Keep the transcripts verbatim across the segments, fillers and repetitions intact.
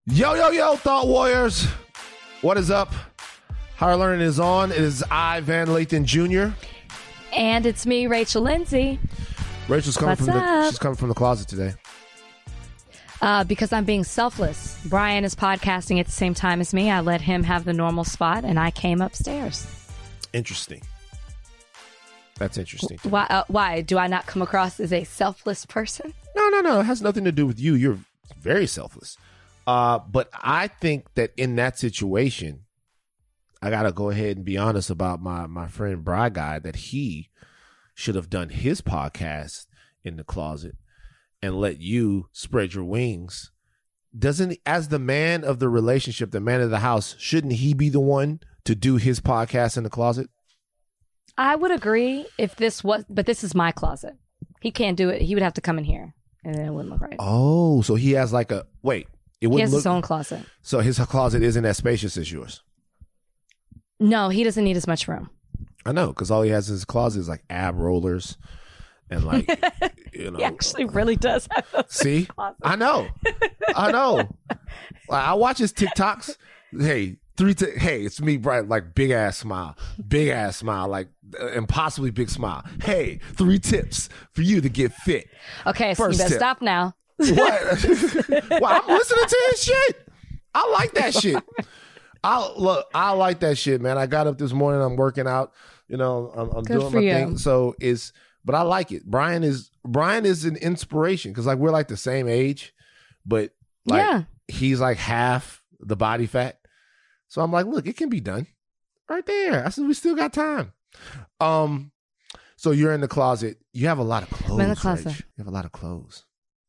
Yo, yo, yo, Thought Warriors. What is up? Higher Learning is on. It is I, Van Lathan Junior And it's me, Rachel Lindsay. Rachel's coming What's from the up? she's coming from the closet today. Uh, because I'm being selfless. Brian is podcasting at the same time as me. I let him have the normal spot, and I came upstairs. Interesting. That's interesting. Why? Uh, why? Do I not come across as a selfless person? No, no, no. It has nothing to do with you. You're very selfless. Uh, but I think that in that situation, I got to go ahead and be honest about my, my friend Bry Guy, that he should have done his podcast in the closet and let you spread your wings. Doesn't, as the man of the relationship, the man of the house, shouldn't he be the one to do his podcast in the closet? I would agree if this was, but this is my closet. He can't do it. He would have to come in here, and then it wouldn't look right. Oh, so he has like a, wait. It He has look, his own closet. So his closet isn't as spacious as yours. No, he doesn't need as much room. I know, because all he has in his closet is like ab rollers and like, you know. He actually really does have those. See, closet. I know, I know. I watch his TikToks. Hey, three. T- hey, it's me, Brian. Like big ass smile, big ass smile, like uh, impossibly big smile. Hey, three tips for you to get fit. Okay, so First you better tip. stop now. What? Well, I'm listening to his shit. I like that shit. I look. I like that shit, man. I got up this morning. I'm working out. You know, I'm, I'm Good doing for my you. thing. So it's, but I like it. Brian is Brian is an inspiration because like we're like the same age, but like Yeah. he's like half the body fat. So I'm like, look, it can be done right there. I said we still got time. Um, so you're in the closet. You have a lot of clothes. I'm in the closet. Rach. You have a lot of clothes.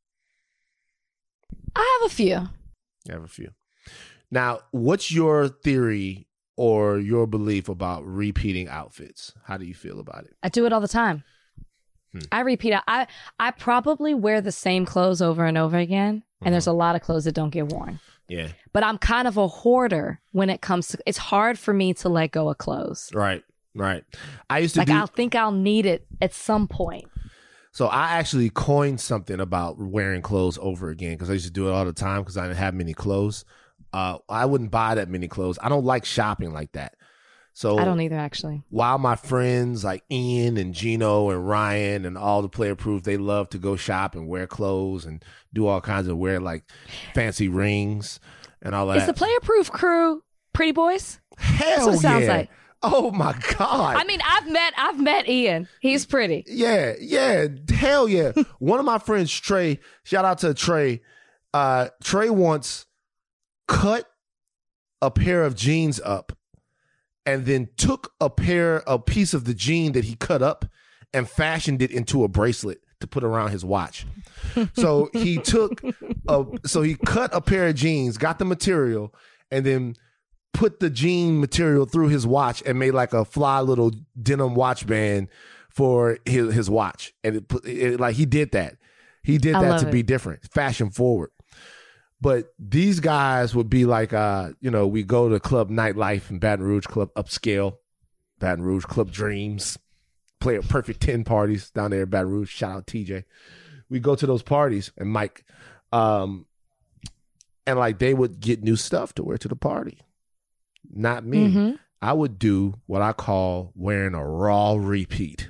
I have a few. You have a few. Now, what's your theory or your belief about repeating outfits? How do you feel about it? I do it all the time. Hmm. I repeat. I I probably wear the same clothes over and over again, and there's a lot of clothes that don't get worn. Yeah. But I'm kind of a hoarder when it comes to. It's hard for me to let go of clothes. Right. Right. I used to Like do. I'll think I'll need it at some point. So I actually coined something about wearing clothes over again because I used to do it all the time because I didn't have many clothes. Uh, I wouldn't buy that many clothes. I don't like shopping like that. So I don't either, actually. while my friends like Ian and Gino and Ryan and all the player proof, they love to go shop and wear clothes and do all kinds of wear like fancy rings and all that. Is the player proof crew pretty boys? Hell That's what it sounds yeah. like. Oh my God. I mean, I've met I've met Ian. He's pretty. Yeah, yeah, hell yeah. One of my friends, Trey, shout out to Trey. Uh, Trey once cut a pair of jeans up and then took a pair, a piece of the jean that he cut up and fashioned it into a bracelet to put around his watch. So he took, a, so he cut a pair of jeans, got the material, and then put the jean material through his watch and made like a fly little denim watch band for his, his watch. And it, put- it like he did that. He did I that love to be it. different, fashion forward. But these guys would be like, uh, you know, we go to Club Nightlife in Baton Rouge, Club Upscale, Baton Rouge, Club Dreams, play a Perfect ten parties down there in Baton Rouge. Shout out T J. We go to those parties and Mike, um, and like they would get new stuff to wear to the party. Not me. Mm-hmm. I would do what I call wearing a raw repeat.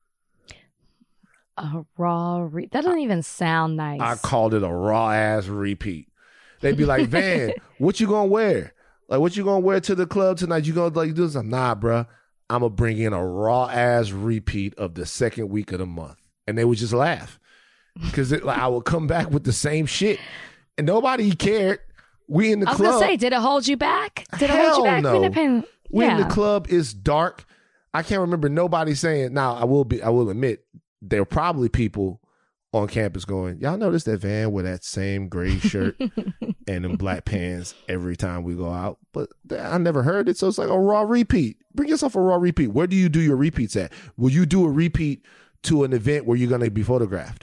A raw. Re- that doesn't even sound nice. I called it a raw ass repeat. They'd be like, Van, what you gonna wear? Like, what you gonna wear to the club tonight? You gonna like do something? Nah, bruh. I'm gonna bring in a raw ass repeat of the second week of the month, and they would just laugh because like, I would come back with the same shit, and nobody cared. We in the I was club. gonna say, did it hold you back? Did it hold Hell you back? no. Wouldn't it been- We in yeah. the club. It's dark. I can't remember nobody saying. Now I will be. I will admit there are probably people on campus going, y'all notice that Van with that same gray shirt and them black pants every time we go out? But I never heard it. So it's like a raw repeat. Bring yourself a raw repeat. Where do you do your repeats at? Will you do a repeat to an event where you're going to be photographed?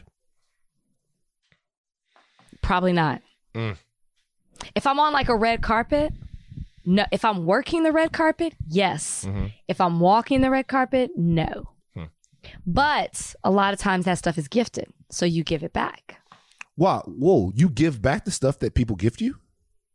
Probably not. Mm. If I'm on like a red carpet, no. If I'm working the red carpet, yes. Mm-hmm. If I'm walking the red carpet, no. Hmm. But a lot of times that stuff is gifted, so you give it back. Wow. Whoa. You give back the stuff that people gift you?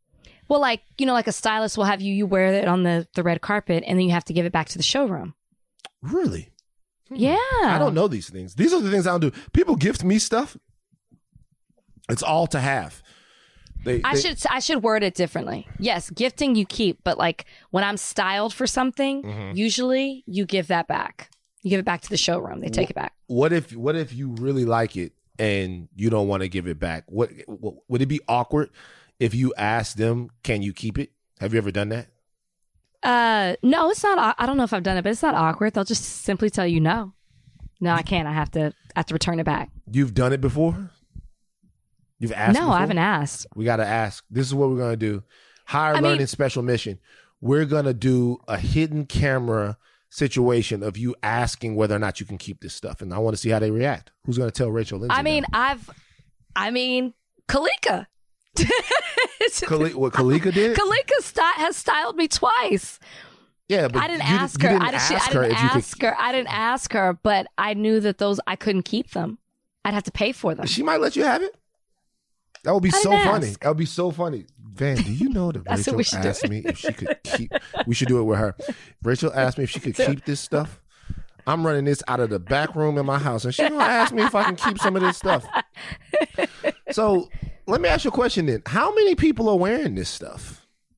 Well, like, you know, like a stylist will have you, you wear it on the, the red carpet and then you have to give it back to the showroom. Really? Hmm. Yeah. I don't know these things. These are the things I don't do. People gift me stuff. It's all to have. They, I they, should I should word it differently. Yes, gifting you keep, but like when I'm styled for something, mm-hmm. usually you give that back. You give it back to the showroom. They take what, it back. What if what if you really like it and you don't want to give it back? What, what would it be awkward if you ask them, "Can you keep it?" Have you ever done that? Uh, no, it's not. I don't know if I've done it, but it's not awkward. They'll just simply tell you no. No, I can't. I have to I have to return it back. You've done it before? You've asked No, before? I haven't asked. We got to ask. This is what we're going to do. Higher I Learning mean, Special Mission. We're going to do a hidden camera situation of you asking whether or not you can keep this stuff. And I want to see how they react. Who's going to tell Rachel Lindsay? I mean, now? I've, I mean, Kalika. Kali- what Kalika did? Kalika st- has styled me twice. Yeah, but I didn't you, ask you her. didn't I, didn't, ask I her didn't if you ask could... her. I didn't ask her, but I knew that those I couldn't keep them. I'd have to pay for them. She might let you have it. That would be I so didn't funny. ask. That would be so funny. Van, do you know that That's what Rachel we should do. asked me if she could keep? We should do it with her. Rachel asked me if she could keep this stuff. I'm running this out of the back room in my house, and she's gonna ask me if I can keep some of this stuff. So let me ask you a question then. How many people are wearing this stuff?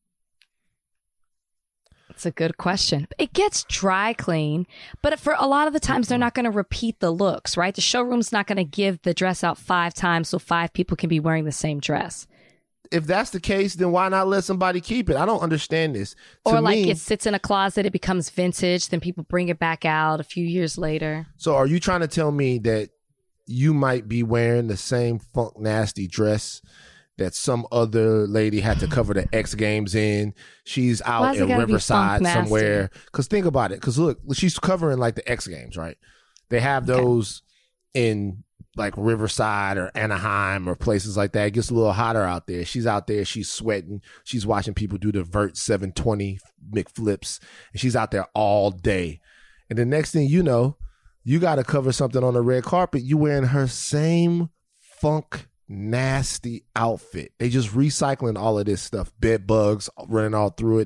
It's a good question. It gets dry clean, but for a lot of the times they're not going to repeat the looks, right? The showroom's not going to give the dress out five times so five people can be wearing the same dress. If that's the case, then why not let somebody keep it? I don't understand this. Or to like me, it sits in a closet, it becomes vintage, then people bring it back out a few years later. So are you trying to tell me that you might be wearing the same funk nasty dress that some other lady had to cover the X Games in? She's out in Riverside somewhere. Because think about it. Because look, she's covering like the X Games, right? They have those okay. in like Riverside or Anaheim or places like that. It gets a little hotter out there. She's out there. She's sweating. She's watching people do the Vert seven twenty McFlips. And she's out there all day. And the next thing you know, you got to cover something on the red carpet. You wearing her same funk nasty outfit. They just recycling all of this stuff. Bed bugs running all through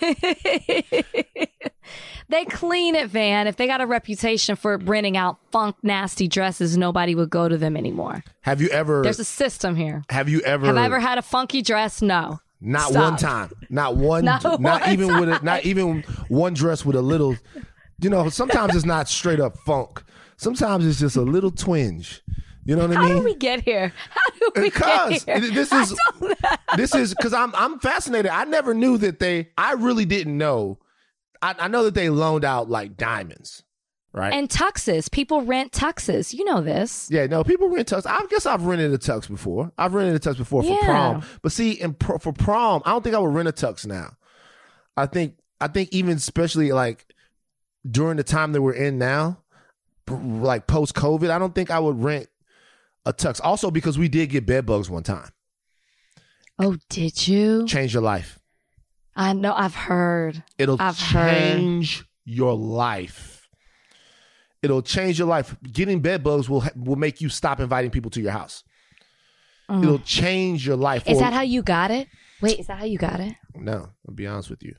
it. They clean it, Van. If they got a reputation for renting out funk nasty dresses, nobody would go to them anymore. Have you ever... There's a system here. Have you ever... Have I ever had a funky dress? No. Not Stop. one time. Not one... not, not one even time. with a, Not even one dress with a little... You know, sometimes it's not straight up funk. Sometimes it's just a little twinge. You know what How I mean? How do we get here? How do we because get here? This is this is because I'm I'm fascinated. I never knew that they. I really didn't know. I, I know that they loaned out like diamonds, right? And tuxes. People rent tuxes. You know this. Yeah, no, people rent tux. I guess I've rented a tux before. I've rented a tux before for Yeah. prom. But see, in pro, for prom, I don't think I would rent a tux now. I think I think even especially like during the time that we're in now, like post COVID, I don't think I would rent a tux. Also because we did get bed bugs one time. Oh, did you? Change your life. I know. I've heard. It'll I've change your life. It'll change your life. Getting bed bugs will will make you stop inviting people to your house. Mm. It'll change your life. Is or, that how you got it? Wait, is that how you got it? No, I'll be honest with you.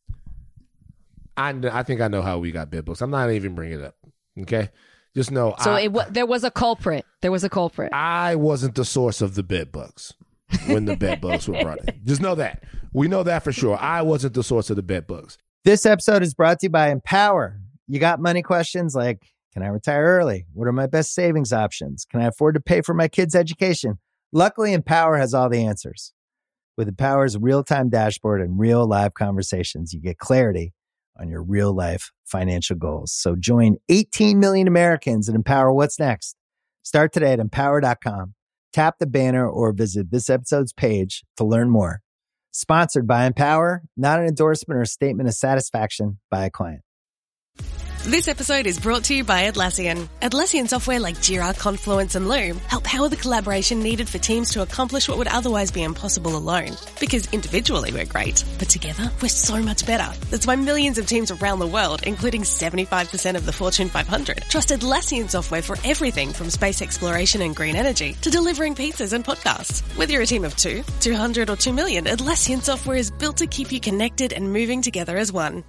I, I think I know how we got bed bugs. I'm not even bringing it up. Okay? Just know. So I, it w- there was a culprit. There was a culprit. I wasn't the source of the bed bugs when the bed bugs were brought in. Just know that. We know that for sure. I wasn't the source of the bed bugs. This episode is brought to you by Empower. You got money questions like, can I retire early? What are my best savings options? Can I afford to pay for my kids' education? Luckily, Empower has all the answers. With Empower's real-time dashboard and real live conversations, you get clarity on your real life financial goals. So join eighteen million Americans and Empower what's next. Start today at empower dot com. Tap the banner or visit this episode's page to learn more. Sponsored by Empower, not an endorsement or statement of satisfaction by a client. This episode is brought to you by Atlassian. Atlassian software like Jira, Confluence, and Loom help power the collaboration needed for teams to accomplish what would otherwise be impossible alone. Because individually we're great, but together we're so much better. That's why millions of teams around the world, including seventy-five percent of the Fortune five hundred, trust Atlassian software for everything from space exploration and green energy to delivering pizzas and podcasts. Whether you're a team of two, two hundred, or two million, Atlassian software is built to keep you connected and moving together as one.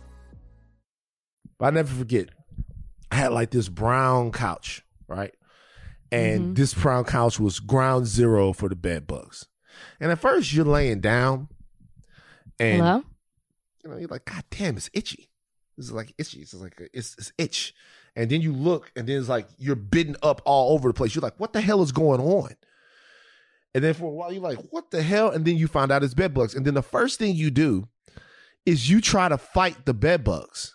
But I never forget, I had like this brown couch, right? And mm-hmm. this brown couch was ground zero for the bed bugs. And at first you're laying down and Hello? you know, you're like, God damn, it's itchy. This is like itchy. It's like, a, it's, it's itch. And then you look and then it's like, you're bitten up all over the place. You're like, what the hell is going on? And then for a while you're like, what the hell? And then you find out it's bed bugs. And then the first thing you do is you try to fight the bed bugs.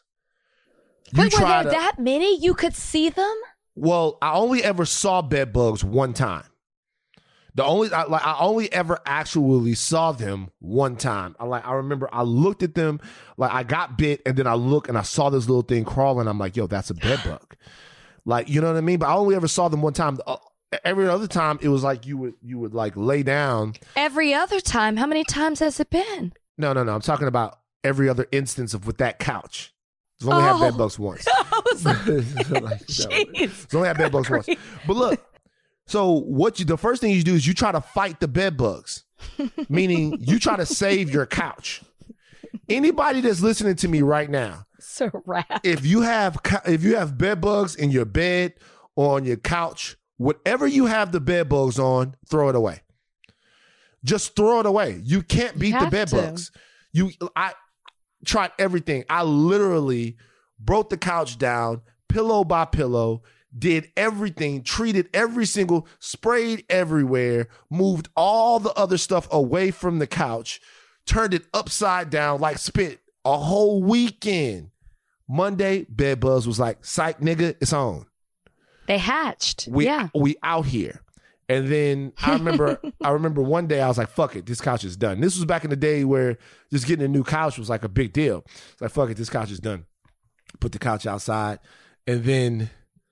You Wait, were there to, that many? You could see them? Well, I only ever saw bed bugs one time. The only I, like I only ever actually saw them one time. I like I remember I looked at them, like I got bit, and then I look and I saw this little thing crawling. I'm like, yo, that's a bed bug. Like, you know what I mean? But I only ever saw them one time. Uh, every other time, it was like you would you would like lay down. Every other time? How many times has it been? No, no, no. I'm talking about every other instance of with that couch. It's only oh, had bed bugs once. I was like, so like, it's only had bed bugs once. But look, so what you the first thing you do is you try to fight the bed bugs, meaning you try to save your couch. Anybody that's listening to me right now, so rad. If you have if you have bed bugs in your bed or on your couch, whatever you have the bed bugs on, throw it away. Just throw it away. You can't beat you the bed to. bugs. You I. Tried everything. I literally broke the couch down, pillow by pillow, did everything, treated every single, sprayed everywhere, moved all the other stuff away from the couch, turned it upside down like spit a whole weekend. Monday, bed bugs was like, psych, nigga, it's on. They hatched. We, yeah. We out here. And then I remember I remember one day I was like, fuck it, this couch is done. This was back in the day where just getting a new couch was like a big deal. It's like, fuck it, this couch is done. Put the couch outside. And then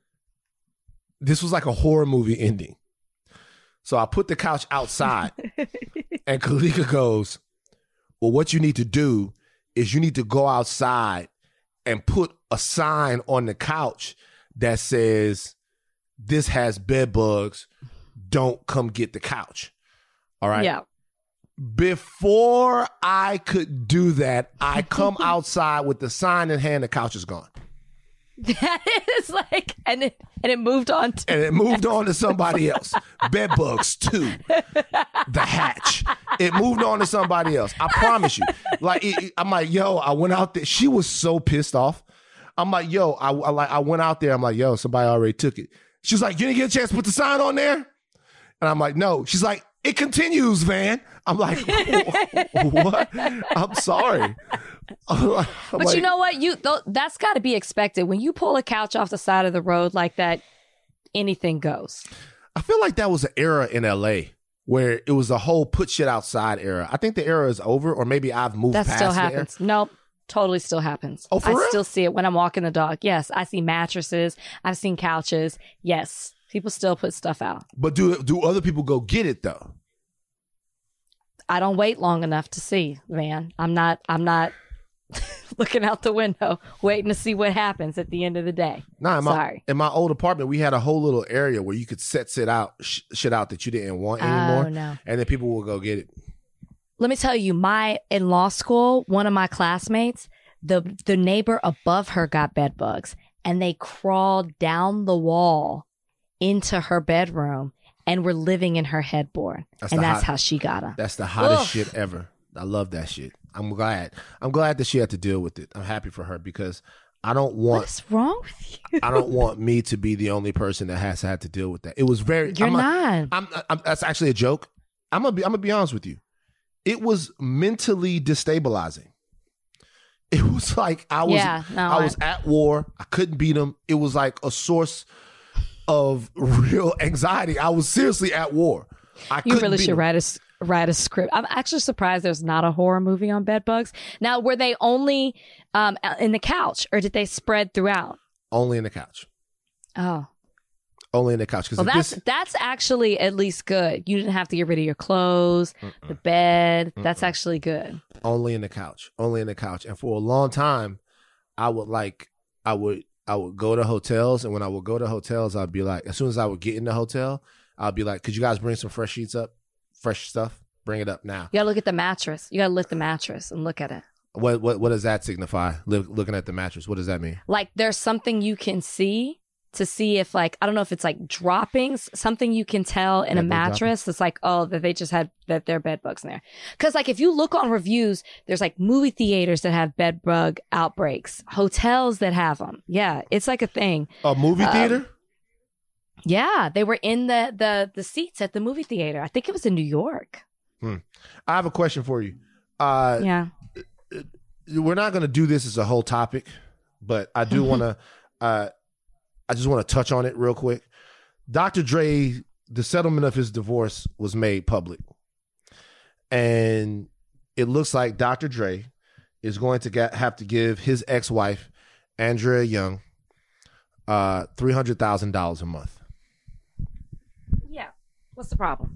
this was like a horror movie ending. So I put the couch outside and Kalika goes, well, what you need to do is you need to go outside and put a sign on the couch that says, this has bed bugs. Don't come get the couch. All right. Yeah. Before I could do that, I come outside with the sign in hand. The couch is gone. That is like, and it and it moved on to and it moved on to somebody else. Bed bugs too. The hatch. It moved on to somebody else. I promise you. Like it, it, I'm like, yo, I went out there. She was so pissed off. I'm like, yo, I, I like I went out there. I'm like, yo, somebody already took it. She was like, you didn't get a chance to put the sign on there? And I'm like, no. She's like, it continues, Van. I'm like, what? I'm sorry. I'm like, but like, you know what? You th- that's got to be expected. When you pull a couch off the side of the road like that, anything goes. I feel like that was an era in L A where it was a whole put shit outside era. I think the era is over, or maybe I've moved that past still happens. There. Nope. Totally still happens. Oh, for I real? still see it when I'm walking the dog. Yes, I see mattresses. I've seen couches. Yes, people still put stuff out. But do do other people go get it though? I don't wait long enough to see, Van. I'm not. I'm not looking out the window waiting to see what happens at the end of the day. Nah, in my, sorry. In my old apartment, we had a whole little area where you could set sit out sh- shit out that you didn't want anymore. Oh no! And then people will go get it. Let me tell you, my in law school, one of my classmates, the the neighbor above her got bed bugs, and they crawled down the wall into her bedroom and were living in her headboard. That's and that's hot, how she got them. That's the hottest Ugh. shit ever. I love that shit. I'm glad. I'm glad that she had to deal with it. I'm happy for her because I don't want. What's wrong with you? I don't want me to be the only person that has had to deal with that. It was very. You're I'm not. A, I'm, I'm, that's actually a joke. I'm gonna be. I'm gonna be honest with you. It was mentally destabilizing. It was like I was. Yeah, no, I was at war. I couldn't beat them. It was like a source of real anxiety. I was seriously at war. I you really should them. write a write a script. I'm actually surprised there's not a horror movie on bed bugs. Now, were they only um, in the couch, or did they spread throughout? Only in the couch. Oh. Only in the couch. Well, that's this... that's actually at least good. You didn't have to get rid of your clothes, Mm-mm. the bed. Mm-mm. That's actually good. Only in the couch. Only in the couch. And for a long time, I would like, I would, I would go to hotels. And when I would go to hotels, I'd be like, as soon as I would get in the hotel, I'd be like, could you guys bring some fresh sheets up? Fresh stuff? Bring it up now. You gotta look at the mattress. You gotta lift the mattress and look at it. What what what does that signify? Look, looking at the mattress. What does that mean? Like there's something you can see to see if like, I don't know if it's like droppings, something you can tell in bed a mattress. It's like, oh, that they just had that there are bed bugs in there. Cause like if you look on reviews, there's like movie theaters that have bed bug outbreaks, hotels that have them. Yeah. It's like a thing. A movie um, theater? Yeah. They were in the, the, the seats at the movie theater. I think it was in New York. Hmm. I have a question for you. Uh, yeah. We're not going to do this as a whole topic, but I do want to, uh, I just want to touch on it real quick. Doctor Dre, the settlement of his divorce was made public. And it looks like Doctor Dre is going to get, have to give his ex-wife, Andrea Young, uh, three hundred thousand dollars a month. Yeah. What's the problem?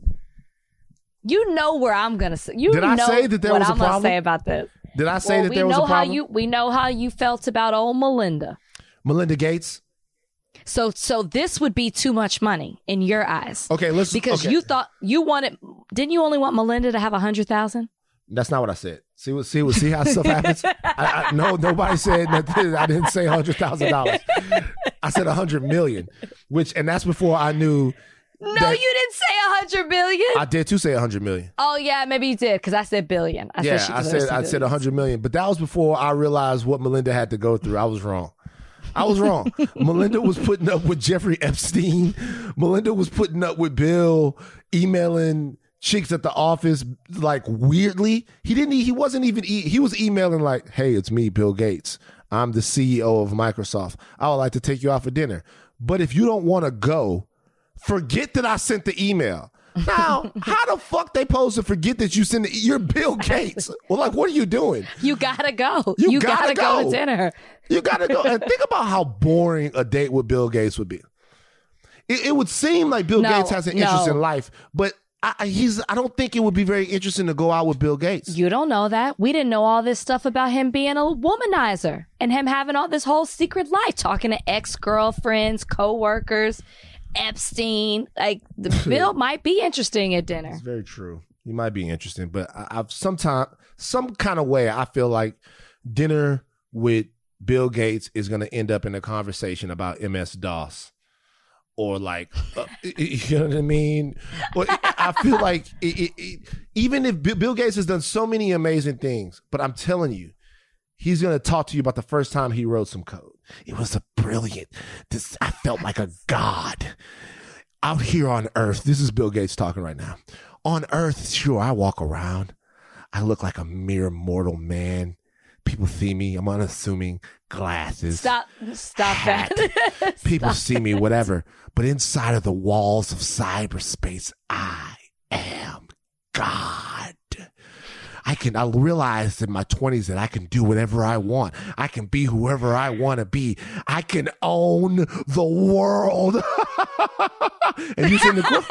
You know where I'm going to say. You Did I know say that there what was a I'm going to problem? say about this. Did I say well, that there was a problem? How you, we know how you felt about old Melinda. Melinda Gates? So so this would be too much money in your eyes. Okay, let's because okay. you thought you wanted didn't you only want Melinda to have a hundred thousand? That's not what I said. See what see what see how stuff happens? I, I, no, nobody said that. I didn't say a hundred thousand dollars. I said a hundred million, which and that's before I knew. No, that, you didn't say a hundred billion. I did too say a hundred million. Oh yeah, maybe you did because I said billion. I yeah, said she I said I said a hundred million, but that was before I realized what Melinda had to go through. I was wrong. I was wrong. Melinda was putting up with Jeffrey Epstein. Melinda was putting up with Bill, emailing chicks at the office like weirdly. He didn't. He wasn't even. He was emailing like, "Hey, it's me, Bill Gates. I'm the C E O of Microsoft. I would like to take you out for dinner. But if you don't want to go, forget that I sent the email." Now, how the fuck they supposed to forget that you sent the, you're Bill Gates? Well, like, what are you doing? You gotta go. You, you gotta, gotta go. go to dinner. You gotta go. And think about how boring a date with Bill Gates would be. It, it would seem like Bill no, Gates has an interest no. in life, but I, he's. I don't think it would be very interesting to go out with Bill Gates. You don't know that. We didn't know all this stuff about him being a womanizer and him having all this whole secret life, talking to ex-girlfriends, co-workers. Epstein, like the Bill might be interesting at dinner. It's very true. He might be interesting, but I, I've sometime, some kind of way, I feel like dinner with Bill Gates is going to end up in a conversation about M S DOS, or like, uh, you know what I mean? Or I feel like it, it, it, even if Bill Gates has done so many amazing things, but I'm telling you, he's going to talk to you about the first time he wrote some code. It was a brilliant, this, I felt like a god out here on Earth. This is Bill Gates talking right now. On Earth, sure, I walk around. I look like a mere mortal man. People see me. I'm unassuming. Glasses. Stop. Stop hat. that. People Stop see me, it. whatever. But inside of the walls of cyberspace, I am God. I can, I realized in my twenties that I can do whatever I want. I can be whoever I want to be. I can own the world. And you're sitting across,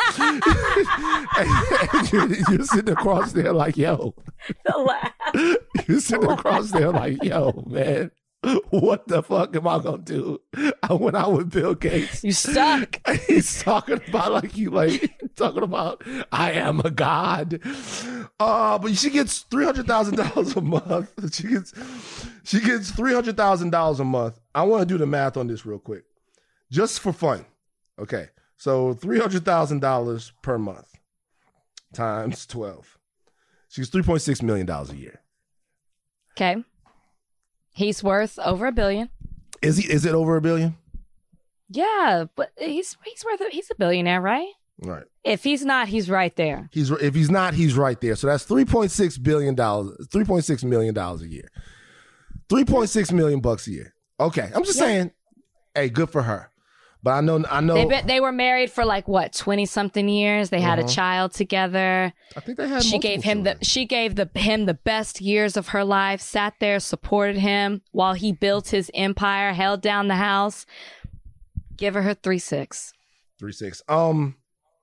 and you're, you're sitting across there like, yo. The laugh. You're sitting across there like, yo, man. What the fuck am I gonna do? I went out with Bill Gates. You stuck. He's talking about like you like talking about I am a god. Uh, but she gets three hundred thousand dollars a month. She gets she gets three hundred thousand dollars a month. I want to do the math on this real quick, just for fun. Okay, so three hundred thousand dollars per month times twelve. She gets three point six million dollars a year. Okay. He's worth over a billion. Is he? Is it over a billion? Yeah, but he's he's worth a, he's a billionaire, right? Right. If he's not, he's right there. He's if he's not, he's right there. So that's three point six billion dollars, three point six million dollars a year, three point six million bucks a year. Okay, I'm just yeah. saying, hey, good for her. But I know, I know. They been, they were married for like what twenty something years. They had Uh-huh. a child together. I think they had. She gave him children. the she gave the him the best years of her life. Sat there, supported him while he built his empire, held down the house. Give her her three six. Three six. Um.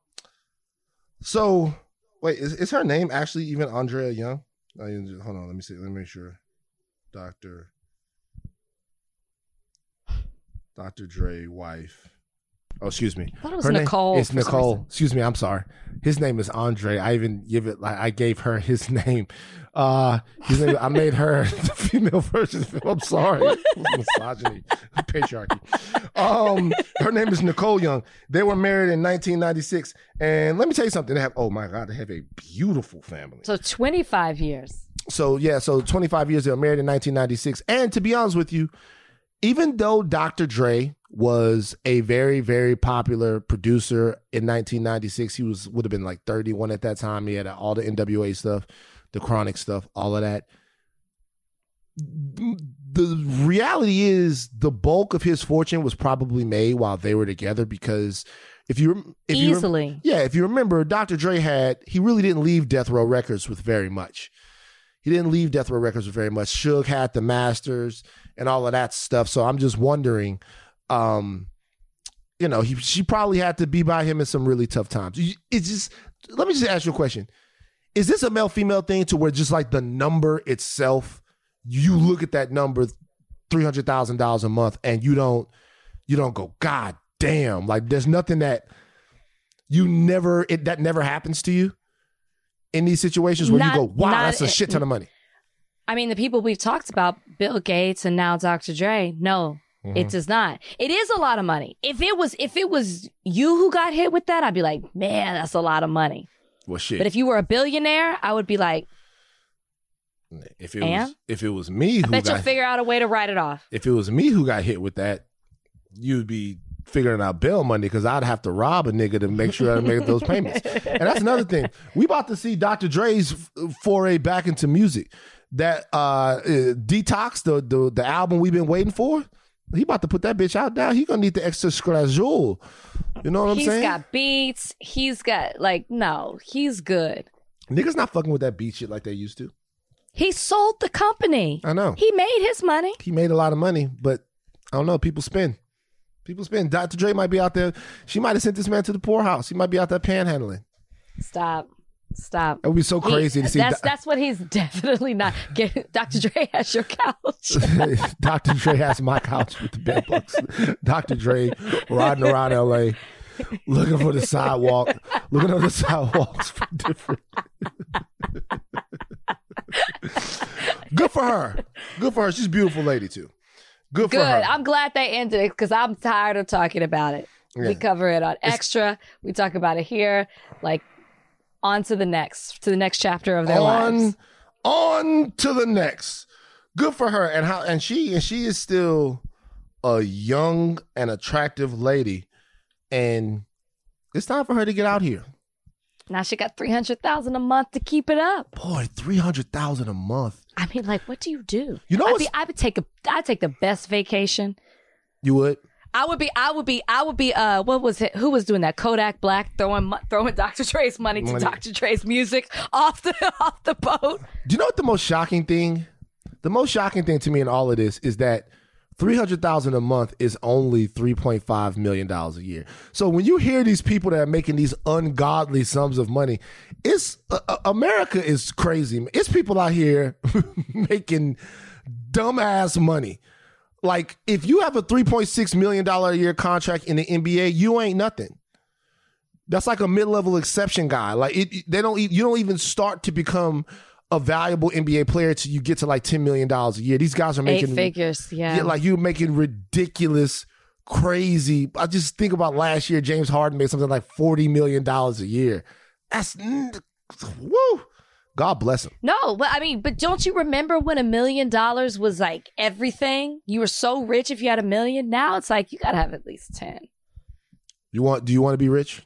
So, wait, is is her name actually even Andrea Young? I, hold on, let me see. Let me make sure. Doctor Doctor Dre wife. Oh, excuse me. I thought it was Her name- Nicole. it's for some Nicole. reason. Excuse me. I'm sorry. His name is Andre. I even give it like I gave her his name. Uh, his name. I made her the female version of him. I'm sorry. Misogyny, patriarchy. Um, her name is Nicole Young. They were married in nineteen ninety-six, and let me tell you something. They have. Oh my God, they have a beautiful family. So twenty-five years. So yeah, so twenty-five years they were married in nineteen ninety-six. And to be honest with you, even though Doctor Dre was a very, very popular producer in nineteen ninety-six, he was would have been like thirty-one at that time. He had all the N W A stuff, the Chronic stuff, all of that. The reality is the bulk of his fortune was probably made while they were together, because if you if Easily. you, yeah, if you remember, Doctor Dre had he really didn't leave Death Row Records with very much. He didn't leave Death Row Records with very much. Suge had the masters and all of that stuff. So I'm just wondering, um, you know, he she probably had to be by him in some really tough times. It's just, let me just ask you a question. Is this a male female thing to where just like the number itself, you look at that number, three hundred thousand dollars a month, and you don't, you don't go, God damn, like there's nothing that you never, it, that never happens to you in these situations where Not- you go, wow, not- that's a shit ton of money. I mean, the people we've talked about, Bill Gates and now Doctor Dre, no, Mm-hmm. it does not. It is a lot of money. If it was, if it was you who got hit with that, I'd be like, man, that's a lot of money. Well, shit. But if you were a billionaire, I would be like, If it And? was if it was me who I bet got you'll figure out a way to write it off. if it was me who got hit with that, you'd be figuring out bail money because I'd have to rob a nigga to make sure I make those payments. And that's another thing. We about to see Doctor Dre's foray back into music. That uh, uh Detox, the, the the album we've been waiting for, he about to put that bitch out now. He gonna need the extra scratchul. You know what I'm He's saying? got beats. He's got like, no, he's good. Niggas not fucking with that beat shit like they used to. He sold the company. I know. He made his money. He made a lot of money, but I don't know. People spend. People spend. Doctor Dre might be out there. She might have sent this man to the poorhouse. He might be out there panhandling. Stop. Stop. It would be so crazy He- to see. That's Do- that's what he's definitely not. Get, Doctor Dre has your couch. Doctor Dre has my couch with the bed bugs. Doctor Dre riding around L A, looking for the sidewalk, looking over the sidewalks for different. Good for her. Good for her. She's a beautiful lady too. Good for Good. her. I'm glad they ended it because I'm tired of talking about it. Yeah. We cover it on Extra. We talk about it here. Like, on to the next, to the next chapter of their on, lives. on to the next. Good for her. And how? And she and she is still a young and attractive lady, and it's time for her to get out here. Now she got three hundred thousand dollars a month to keep it up. Boy, three hundred thousand a month. I mean, like, what do you do? You know I'd what's- be, I would take a, I'd take the best vacation. You would? I would be, I would be, I would be. Uh, what was it? Who was doing that? Kodak Black throwing mo- throwing Doctor Dre's money to Money. Doctor Dre's music off the off the boat. Do you know what the most shocking thing? The most shocking thing to me in all of this is that three hundred thousand a month is only three point five million dollars a year. So when you hear these people that are making these ungodly sums of money, it's uh, uh, America is crazy. It's people out here making dumbass money. Like if you have a three point six million dollars a year contract in the N B A, you ain't nothing. That's like a mid-level exception guy. Like it, it- they don't, e- you don't even start to become a valuable N B A player till you get to like ten million dollars a year. These guys are making Eight figures, yeah. yeah, like you're making ridiculous, crazy. I just think about last year, James Harden made something like forty million dollars a year. That's woo. God bless him. No, but I mean, but don't you remember when a million dollars was like everything? You were so rich if you had a million. Now it's like you gotta have at least ten. You want? Do you want to be rich?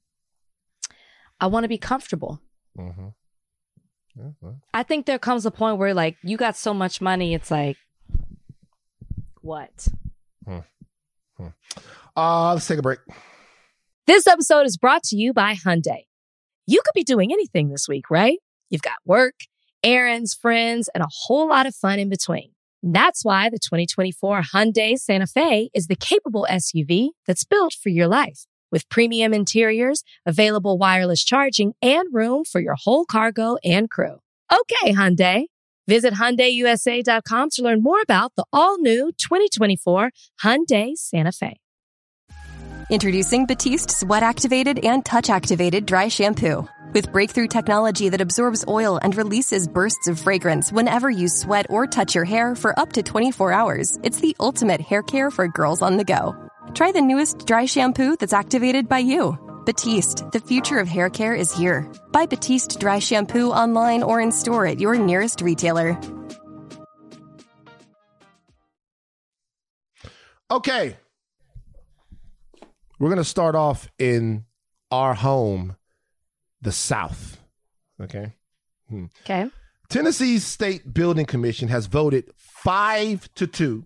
I want to be comfortable. Mm-hmm. Yeah, well. I think there comes a point where like you got so much money, it's like, what? Uh, let's take a break. This episode is brought to you by Hyundai. You could be doing anything this week, right? You've got work, errands, friends, and a whole lot of fun in between. That's why the twenty twenty-four Hyundai Santa Fe is the capable S U V that's built for your life. With premium interiors, available wireless charging, and room for your whole cargo and crew. Okay, Hyundai. Visit Hyundai U S A dot com to learn more about the all-new twenty twenty-four Hyundai Santa Fe. Introducing Batiste Sweat-Activated and Touch-Activated Dry Shampoo. With breakthrough technology that absorbs oil and releases bursts of fragrance whenever you sweat or touch your hair for up to twenty-four hours, it's the ultimate hair care for girls on the go. Try the newest dry shampoo that's activated by you. Batiste, the future of hair care is here. Buy Batiste Dry Shampoo online or in store at your nearest retailer. Okay. We're going to start off in our home, the South. Okay. Hmm. Okay. Tennessee's State Building Commission has voted five to two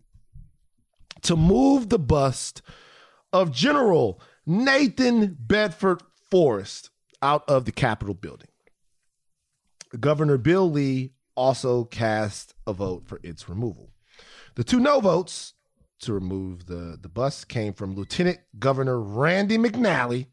to move the bust of General Nathan Bedford Forrest out of the Capitol building. Governor Bill Lee also cast a vote for its removal. The two no votes to remove the, the bust came from Lieutenant Governor Randy McNally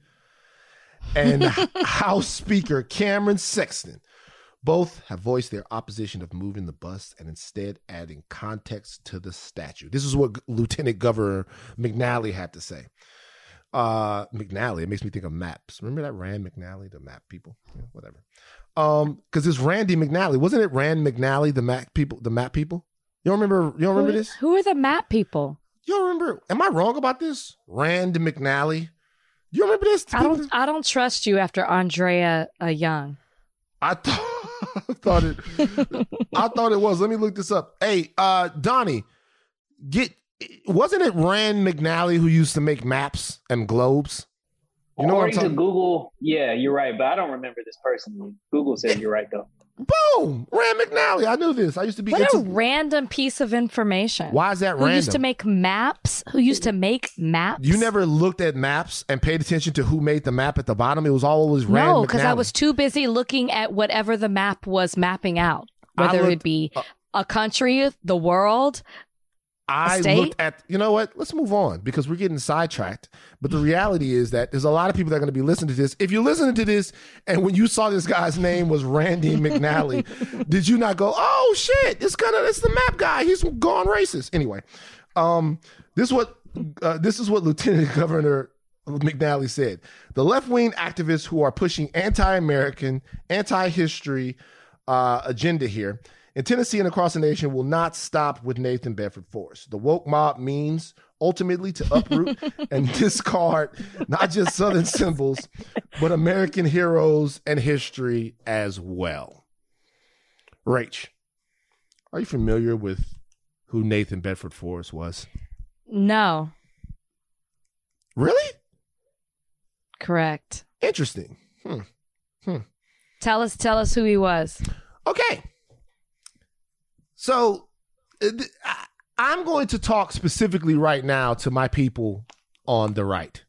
and House Speaker Cameron Sexton. Both have voiced their opposition of moving the bust and instead adding context to the statue. This is what Lieutenant Governor McNally had to say. Uh, McNally, it makes me think of maps. Remember that Rand McNally, the map people? Yeah, whatever. Um, because it's Randy McNally. Wasn't it Rand McNally, the map people, the map people? You don't remember, you don't remember who, this? Who are the map people? You don't remember? Am I wrong about this? Rand McNally. You remember this? I don't I don't trust you after Andrea uh, Young. I thought I thought it I thought it was. Let me look this up. Hey, uh, Donnie, get wasn't it Rand McNally who used to make maps and globes? You know According what I'm to Google, yeah, you're right, but I don't remember this personally. Google says you're right though. Boom! Rand McNally. I knew this. I used to be What into... a random piece of information. Why is that who random? Who used to make maps? Who used to make maps? You never looked at maps and paid attention to who made the map at the bottom? It was always Rand No, McNally. because I was too busy looking at whatever the map was mapping out. Whether looked, it be uh, a country, the world, I a state. looked at, you know what? Let's move on because we're getting sidetracked. But the reality is that there's a lot of people that are going to be listening to this. If you're listening to this and when you saw this guy's name was Randy McNally, did you not go, oh shit, it's kind of, it's the map guy. He's gone racist. Anyway, um, this is what, uh, this is what Lieutenant Governor McNally said. The left-wing activists who are pushing anti-American, anti-history uh, agenda here in Tennessee and across the nation will not stop with Nathan Bedford Forrest. The woke mob means ultimately to uproot and discard not just Southern symbols, but American heroes and history as well. Rach, are you familiar with who Nathan Bedford Forrest was? No. Really? Correct. Interesting. Hmm. Hmm. Tell us, tell us who he was. Okay. So I'm going to talk specifically right now to my people on the right.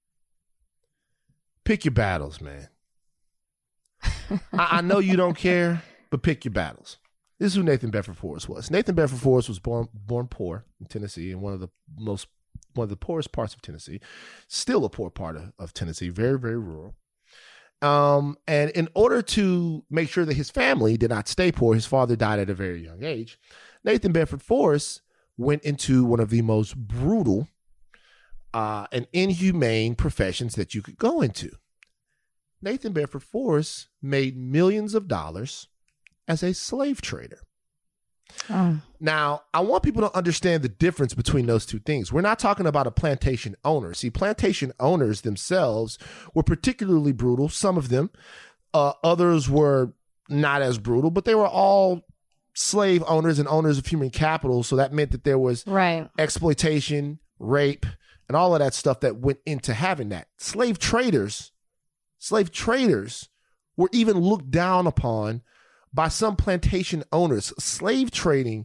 Pick your battles, man. I, I know you don't care, but pick your battles. This is who Nathan Bedford Forrest was. Nathan Bedford Forrest was born born poor in Tennessee, in one of the most one of the poorest parts of Tennessee. Still a poor part of, of Tennessee, very, very rural. Um, and in order to make sure that his family did not stay poor, his father died at a very young age. Nathan Bedford Forrest went into one of the most brutal uh, and inhumane professions that you could go into. Nathan Bedford Forrest made millions of dollars as a slave trader. Oh. Now, I want people to understand the difference between those two things. We're not talking about a plantation owner. See, plantation owners themselves were particularly brutal. Some of them, uh, others were not as brutal, but they were all slave owners and owners of human capital. So that meant that there was right. exploitation, rape, and all of that stuff that went into having that. Slave traders, slave traders were even looked down upon by some plantation owners. Slave trading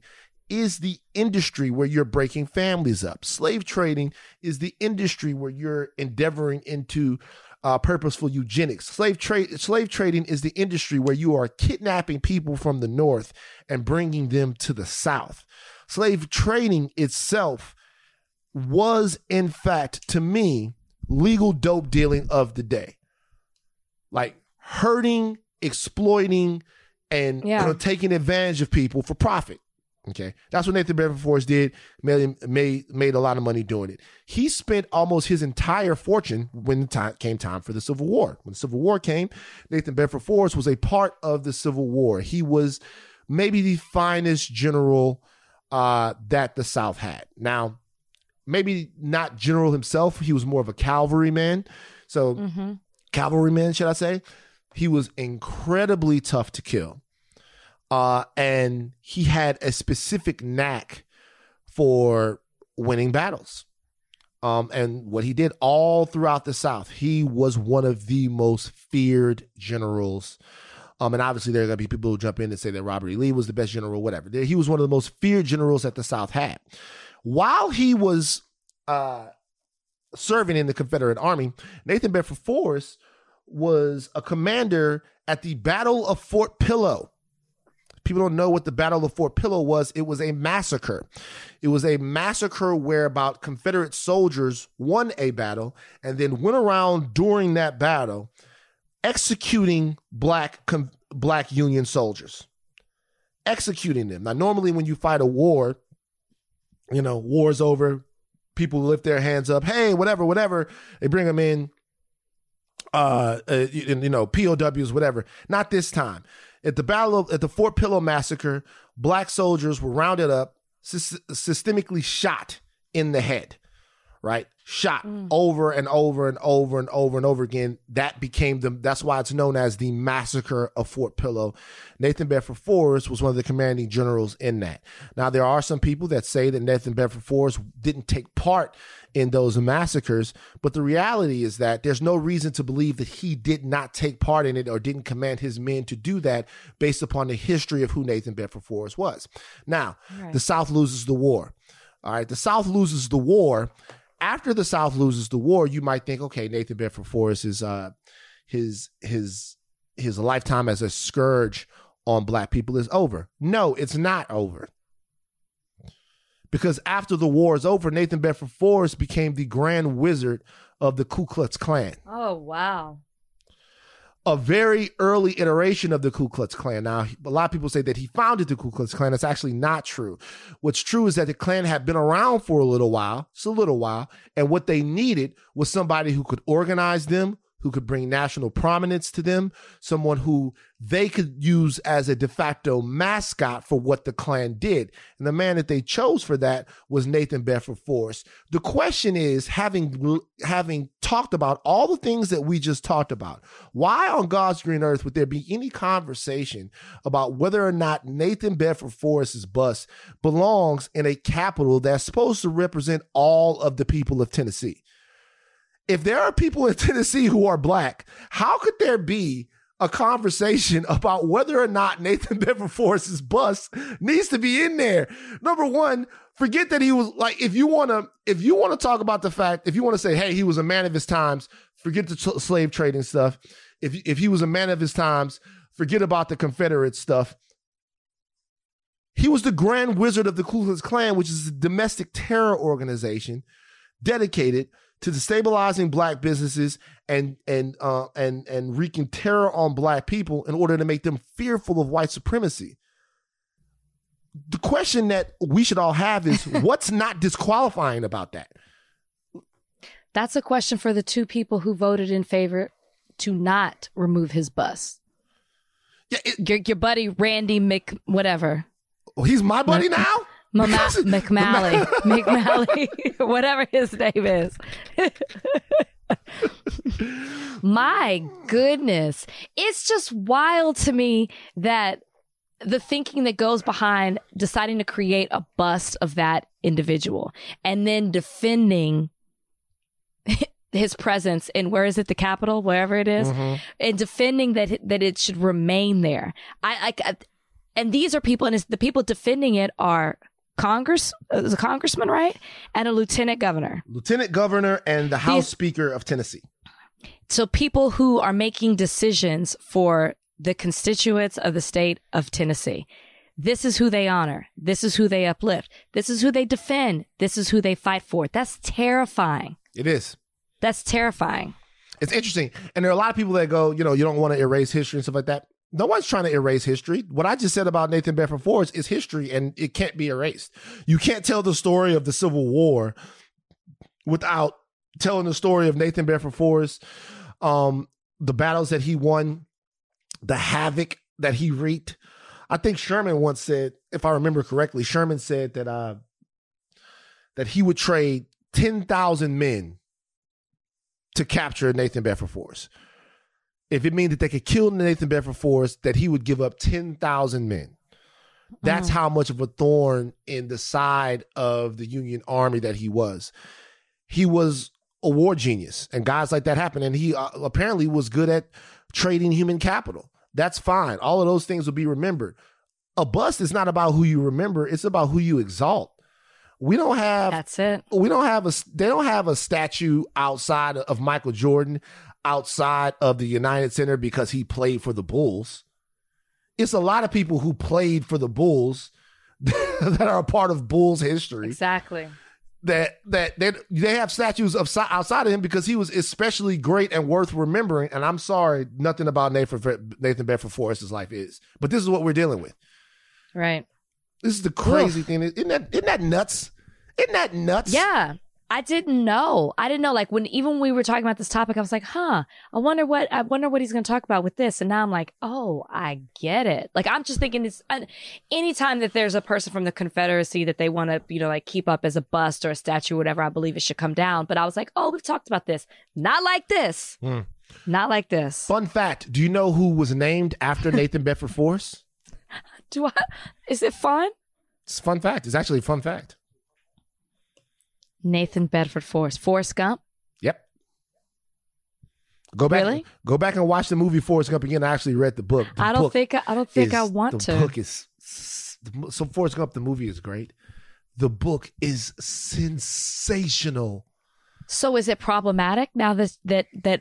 is the industry where you're breaking families up. Slave trading is the industry where you're endeavoring into uh, purposeful eugenics. Slave trade, slave trading is the industry where you are kidnapping people from the North and bringing them to the South. Slave trading itself was, in fact, to me, legal dope dealing of the day. Like hurting, exploiting, and yeah. you know, taking advantage of people for profit. Okay, that's what Nathan Bedford Forrest did. Made, made made a lot of money doing it. He spent almost his entire fortune when the time came time for the Civil War. When the Civil War came, Nathan Bedford Forrest was a part of the Civil War. He was maybe the finest general uh, that the South had. Now, maybe not general himself. He was more of a cavalryman. So, mm-hmm. cavalryman, should I say? He was incredibly tough to kill. Uh, and he had a specific knack for winning battles. Um, and what he did all throughout the South, he was one of the most feared generals. Um, and obviously there are going to be people who jump in and say that Robert E. Lee was the best general, whatever. He was one of the most feared generals that the South had. While he was uh, serving in the Confederate Army, Nathan Bedford Forrest was a commander at the Battle of Fort Pillow. People don't know what the Battle of Fort Pillow was. It was a massacre. It was a massacre where about Confederate soldiers won a battle and then went around during that battle executing black com- black Union soldiers. Executing them. Now, normally when you fight a war, you know, war's over, people lift their hands up, hey, whatever, whatever. They bring them in, uh, uh you, you know, P O Ws, whatever. Not this time. At the battle of, at the Fort Pillow massacre, black soldiers were rounded up, sy- systemically shot in the head, right? Shot mm. over and over and over and over and over again. That became the, that's why it's known as the Massacre of Fort Pillow. Nathan Bedford Forrest was one of the commanding generals in that. Now, there are some people that say that Nathan Bedford Forrest didn't take part in those massacres, but the reality is that there's no reason to believe that he did not take part in it or didn't command his men to do that based upon the history of who Nathan Bedford Forrest was. Now, right. the South loses the war. All right, the South loses the war. After the South loses the war, you might think, okay, Nathan Bedford Forrest is uh, his his his lifetime as a scourge on black people is over. No, it's not over. Because after the war is over, Nathan Bedford Forrest became the Grand Wizard of the Ku Klux Klan. Oh, wow. A very early iteration of the Ku Klux Klan. Now, a lot of people say that he founded the Ku Klux Klan. That's actually not true. What's true is that the Klan had been around for a little while, just a little while, and what they needed was somebody who could organize them, who could bring national prominence to them, someone who they could use as a de facto mascot for what the Klan did. And the man that they chose for that was Nathan Bedford Forrest. The question is, having having talked about all the things that we just talked about, why on God's green earth would there be any conversation about whether or not Nathan Bedford Forrest's bust belongs in a capital that's supposed to represent all of the people of Tennessee? If there are people in Tennessee who are black, how could there be a conversation about whether or not Nathan Bedford Forrest's bust needs to be in there? Number one, forget that he was like, if you want to, if you want to talk about the fact, if you want to say, hey, he was a man of his times, forget the t- slave trading stuff. If, if he was a man of his times, forget about the Confederate stuff. He was the Grand Wizard of the Ku Klux Klan, which is a domestic terror organization dedicated to destabilizing black businesses and and uh, and and wreaking terror on black people in order to make them fearful of white supremacy. The question that we should all have is, what's not disqualifying about that? That's a question for the two people who voted in favor to not remove his bust. Yeah, it, your, your buddy Randy Mc whatever. Oh, he's my buddy Mc, now? Mama, McMalley, McMalley, whatever his name is. My goodness. It's just wild to me that the thinking that goes behind deciding to create a bust of that individual and then defending his presence in, where is it, the Capitol, wherever it is, mm-hmm. and defending that that it should remain there. I, I, and these are people, and it's, the people defending it are Congress, uh, a congressman, right? And a lieutenant governor. Lieutenant governor and the House The- Speaker of Tennessee. So people who are making decisions for the constituents of the state of Tennessee. This is who they honor. This is who they uplift. This is who they defend. This is who they fight for. That's terrifying. It is. That's terrifying. It's interesting. And there are a lot of people that go, you know, you don't want to erase history and stuff like that. No one's trying to erase history. What I just said about Nathan Bedford Forrest is history, and it can't be erased. You can't tell the story of the Civil War without telling the story of Nathan Bedford Forrest, um, the battles that he won, the havoc that he wreaked. I think Sherman once said, if I remember correctly, Sherman said that uh, that he would trade ten thousand men to capture Nathan Bedford Forrest. If it means that they could kill Nathan Bedford Forrest, that he would give up ten thousand men. That's mm. how much of a thorn in the side of the Union Army that he was. He was a war genius, and guys like that happen. And he uh, apparently was good at trading human capital. That's fine. All of those things will be remembered. A bust is not about who you remember. It's about who you exalt. We don't have, that's it. We don't have a, they don't have a statue outside of Michael Jordan, outside of the United Center because he played for the Bulls. It's a lot of people who played for the Bulls that are a part of Bulls history. Exactly. That that they, they have statues of outside of him because he was especially great and worth remembering. And I'm sorry, nothing about Nathan Nathan Bedford Forrest's life is, but this is what we're dealing with. Right. This is the crazy Oof. thing. Isn't that isn't that nuts? Isn't that nuts? Yeah. I didn't know. I didn't know. Like when even when we were talking about this topic, I was like, huh, I wonder what I wonder what he's going to talk about with this. And now I'm like, oh, I get it. Like I'm just thinking this. Uh, anytime that there's a person from the Confederacy that they want to, you know, like keep up as a bust or a statue or whatever, I believe it should come down. But I was like, oh, we've talked about this. Not like this. Mm. Not like this. Fun fact: do you know who was named after Nathan Bedford Forrest? Do I? Is it fun? It's a fun fact. It's actually a fun fact. Nathan Bedford Forrest. Forrest Gump? Yep. Go back. Really? Go back and watch the movie Forrest Gump again. I actually read the book. The I don't book think I, I don't think is, I want the to. The book is so Forrest Gump. The movie is great. The book is sensational. So is it problematic now that that that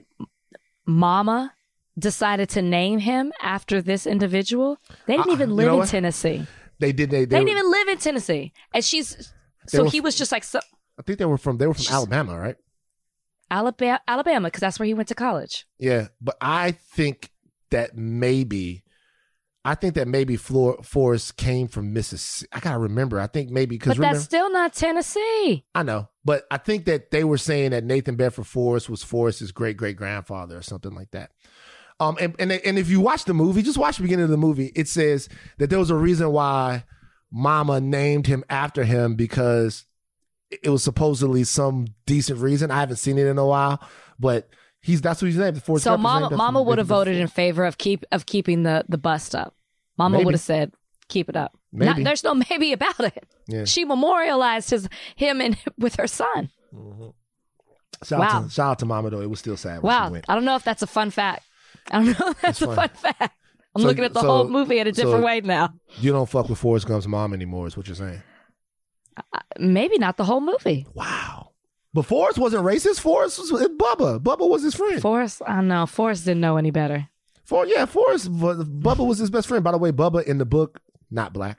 Mama decided to name him after this individual? They didn't uh, even live you know in what? Tennessee. They did. They, they, they were, didn't even live in Tennessee, and she's so were, he was just like so. I think they were from they were from Alabama, right? Alabama, Alabama, because that's where he went to college. Yeah, but I think that maybe, I think that maybe Flor- Forrest came from Mississippi. I gotta remember. I think maybe because but remember, that's still not Tennessee. I know, but I think that they were saying that Nathan Bedford Forrest was Forrest's great great grandfather or something like that. Um, and and and if you watch the movie, just watch the beginning of the movie. It says that there was a reason why Mama named him after him because it was supposedly some decent reason. I haven't seen it in a while, but he's that's what he's named. Forrest So Gump is Mama, named Mama after would have Nathan voted Bedford in favor of keep of keeping the the bust up. Mama Maybe. would have said, "Keep it up." Maybe. Not, there's no maybe about it. Yeah. She memorialized his him and with her son. Mm-hmm. Shout, Wow. out to, shout out to Mama though. It was still sad when Wow, she went. I don't know if that's a fun fact. I don't know if that's It's a fun. fun fact. I'm So- looking at the so- whole movie in a different so- way now. You don't fuck with Forrest Gump's mom anymore, is what you're saying. Uh, maybe not the whole movie. Wow. But Forrest wasn't racist. Forrest was Bubba. Bubba was his friend. Forrest, I don't know. Forrest didn't know any better. For yeah, Forrest. was- Bubba was his best friend. By the way, Bubba in the book not black.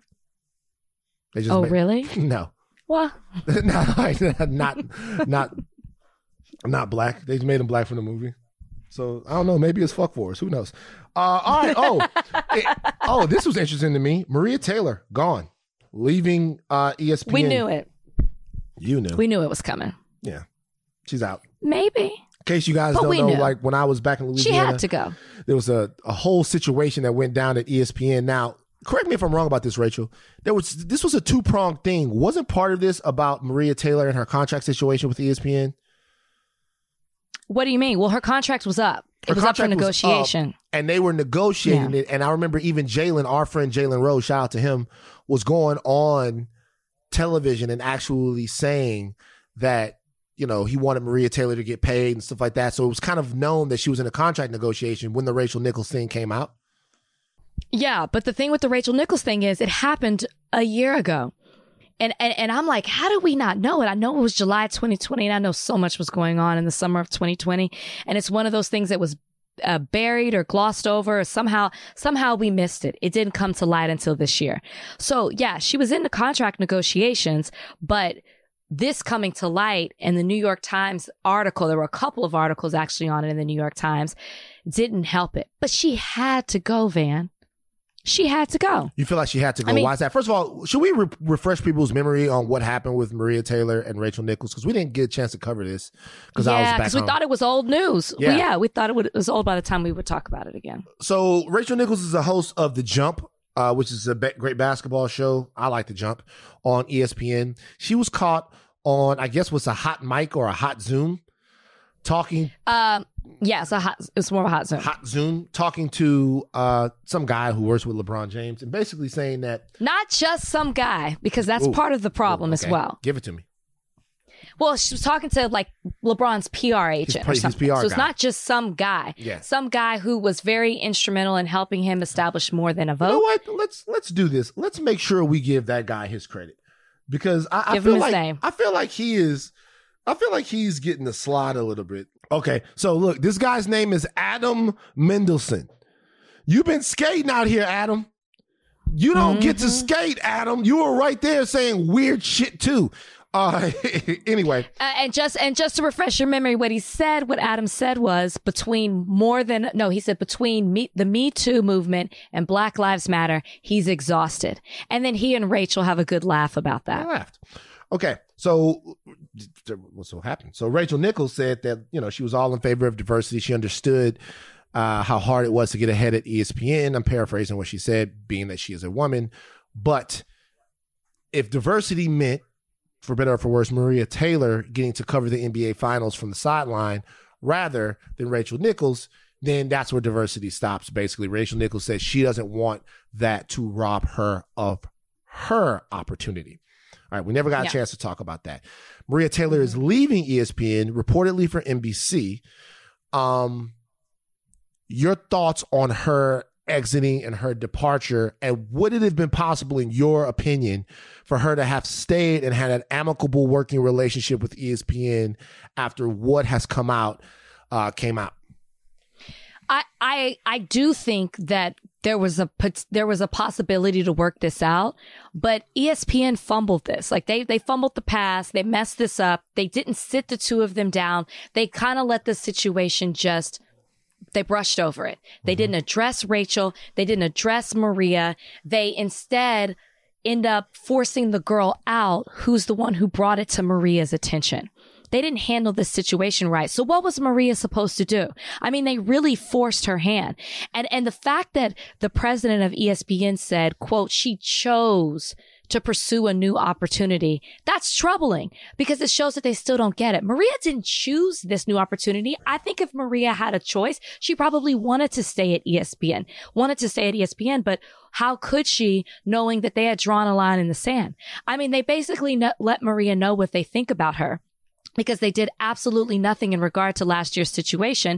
They just Oh, made- really? No, What? not not not not black. They just made him black from the movie. So I don't know. Maybe it's fuck Forrest. Who knows? Uh, all right. Oh, it- oh, this was interesting to me. Maria Taylor gone, leaving uh, E S P N. We knew it. You knew. We knew it was coming. Yeah, she's out. Maybe. In case you guys But don't we know, knew. like when I was back in She Louisiana, had to go. there was a, a whole situation that went down at E S P N. Now, correct me if I'm wrong about this, Rachel. There was this was a two pronged thing. Wasn't part of this about Maria Taylor and her contract situation with E S P N? What do you mean? Well, her contract was up. It Her was up for contract was negotiation. up, and they were negotiating Yeah. it. And I remember even Jalen, our friend Jalen Rose, shout out to him, was going on television and actually saying that, you know, he wanted Maria Taylor to get paid and stuff like that. So it was kind of known that she was in a contract negotiation when the Rachel Nichols thing came out. Yeah, but the thing with the Rachel Nichols thing is it happened a year ago. And, and and I'm like, how did we not know it? I know it was July twenty twenty, and I know so much was going on in the summer of twenty twenty. And it's one of those things that was uh, buried or glossed over. Or somehow, somehow we missed it. It didn't come to light until this year. So yeah, she was in the contract negotiations, but this coming to light in the New York Times article, there were a couple of articles actually on it in the New York Times, didn't help it. But she had to go, Van. She had to go. You feel like she had to go. I mean, Why is that? First of all, should we re- refresh people's memory on what happened with Maria Taylor and Rachel Nichols? Because we didn't get a chance to cover this because yeah, I was back because we home. thought it was old news. Yeah. Well, yeah, we thought it, would, it was old by the time we would talk about it again. So Rachel Nichols is a host of The Jump, uh, which is a be- great basketball show. I like The Jump on E S P N. She was caught on, I guess, what's a hot mic or a hot Zoom talking. Um, yeah, it's a hot. It's more of a hot Zoom. Hot Zoom talking to uh, some guy who works with LeBron James and basically saying that. Not just some guy, because that's Ooh, part of the problem ooh, as okay. well. Give it to me. Well, she was talking to like LeBron's P R agent His, or his something. P R so it's guy. not just some guy. Yeah. Some guy who was very instrumental in helping him establish more than a vote. You know what? Let's let's do this. Let's make sure we give that guy his credit because I, I Give feel him his like name. I feel like he is. I feel like he's getting the slide a little bit. Okay, so look, this guy's name is Adam Mendelson. You've been skating out here, Adam. You don't mm-hmm. get to skate, Adam. You were right there saying weird shit too. Uh, anyway, uh, and just and just to refresh your memory, what he said, what Adam said was between more than no, he said between me, the Me Too movement and Black Lives Matter, he's exhausted. And then he and Rachel have a good laugh about that. I laughed. Okay, so what's so happened? So Rachel Nichols said that you know she was all in favor of diversity. She understood uh, how hard it was to get ahead at E S P N. I'm paraphrasing what she said, being that she is a woman. But if diversity meant, for better or for worse, Maria Taylor getting to cover the N B A Finals from the sideline rather than Rachel Nichols, then that's where diversity stops. Basically, Rachel Nichols says she doesn't want that to rob her of her opportunity. All right, we never got a yeah. chance to talk about that. Maria Taylor is leaving E S P N, reportedly for N B C. Um, your thoughts on her exiting and her departure, and would it have been possible, in your opinion, for her to have stayed and had an amicable working relationship with E S P N after what has come out, uh, came out? I, I I do think that there was a there was a possibility to work this out, but E S P N fumbled this. Like they they fumbled the pass, they messed this up. They didn't sit the two of them down. They kind of let the situation just they brushed over it. They mm-hmm. didn't address Rachel. They didn't address Maria. They instead end up forcing the girl out, who's the one who brought it to Maria's attention. They didn't handle this situation right. So what was Maria supposed to do? I mean, they really forced her hand. And and the fact that the president of E S P N said, quote, she chose to pursue a new opportunity, that's troubling because it shows that they still don't get it. Maria didn't choose this new opportunity. I think if Maria had a choice, she probably wanted to stay at E S P N, wanted to stay at E S P N, but how could she, knowing that they had drawn a line in the sand? I mean, they basically no- let Maria know what they think about her, because they did absolutely nothing in regard to last year's situation,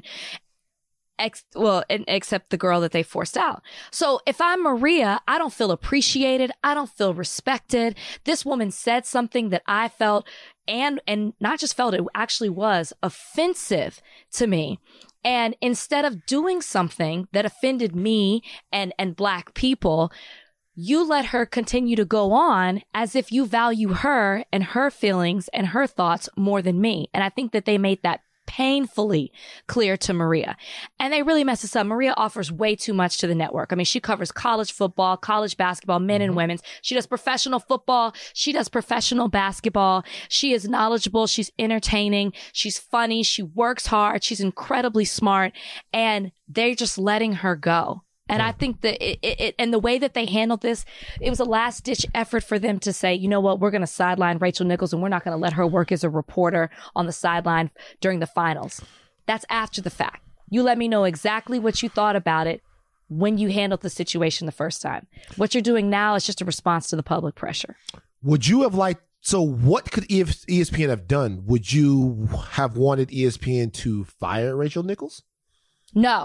ex- well, except the girl that they forced out. So if I'm Maria, I don't feel appreciated. I don't feel respected. This woman said something that I felt, and and not just felt, it actually was offensive to me. And instead of doing something that offended me and, and Black people, you let her continue to go on as if you value her and her feelings and her thoughts more than me. And I think that they made that painfully clear to Maria. And they really messed this up. Maria offers way too much to the network. I mean, she covers college football, college basketball, men and women's. She does professional football. She does professional basketball. She is knowledgeable. She's entertaining. She's funny. She works hard. She's incredibly smart. And they're just letting her go. And I think that it, it, it, and the way that they handled this, it was a last ditch effort for them to say, you know what, we're going to sideline Rachel Nichols and we're not going to let her work as a reporter on the sideline during the finals. That's after the fact. You let me know exactly what you thought about it when you handled the situation the first time. What you're doing now is just a response to the public pressure. Would you have liked, so what could E S P N have done? Would you have wanted E S P N to fire Rachel Nichols? No.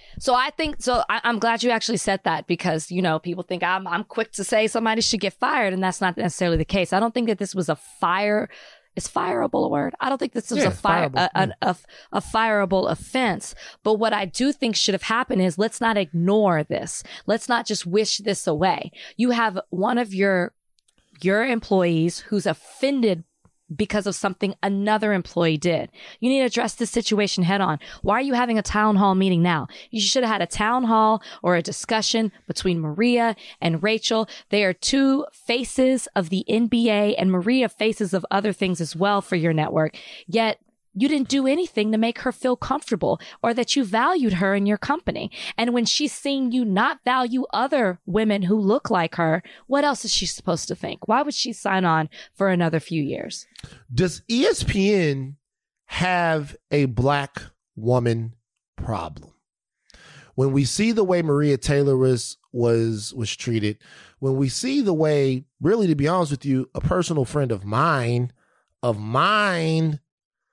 So I think, so I, I'm glad you actually said that because, you know, people think I'm, I'm quick to say somebody should get fired, and that's not necessarily the case. I don't think that this was a fire. Is fireable a word? I don't think this was Yeah, a fire fireable, a, a, a, a fireable offense. But what I do think should have happened is let's not ignore this. Let's not just wish this away. You have one of your your employees who's offended because of something another employee did. You need to address this situation head on. Why are you having a town hall meeting now? You should have had a town hall or a discussion between Maria and Rachel. They are two faces of the N B A, and Maria faces of other things as well for your network. Yet you didn't do anything to make her feel comfortable or that you valued her in your company. And when she's seeing you not value other women who look like her, what else is she supposed to think? Why would she sign on for another few years? Does E S P N have a black woman problem? When we see the way Maria Taylor was was was treated, when we see the way, really, to be honest with you, a personal friend of mine, of mine,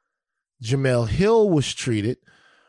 Jemele Hill was treated,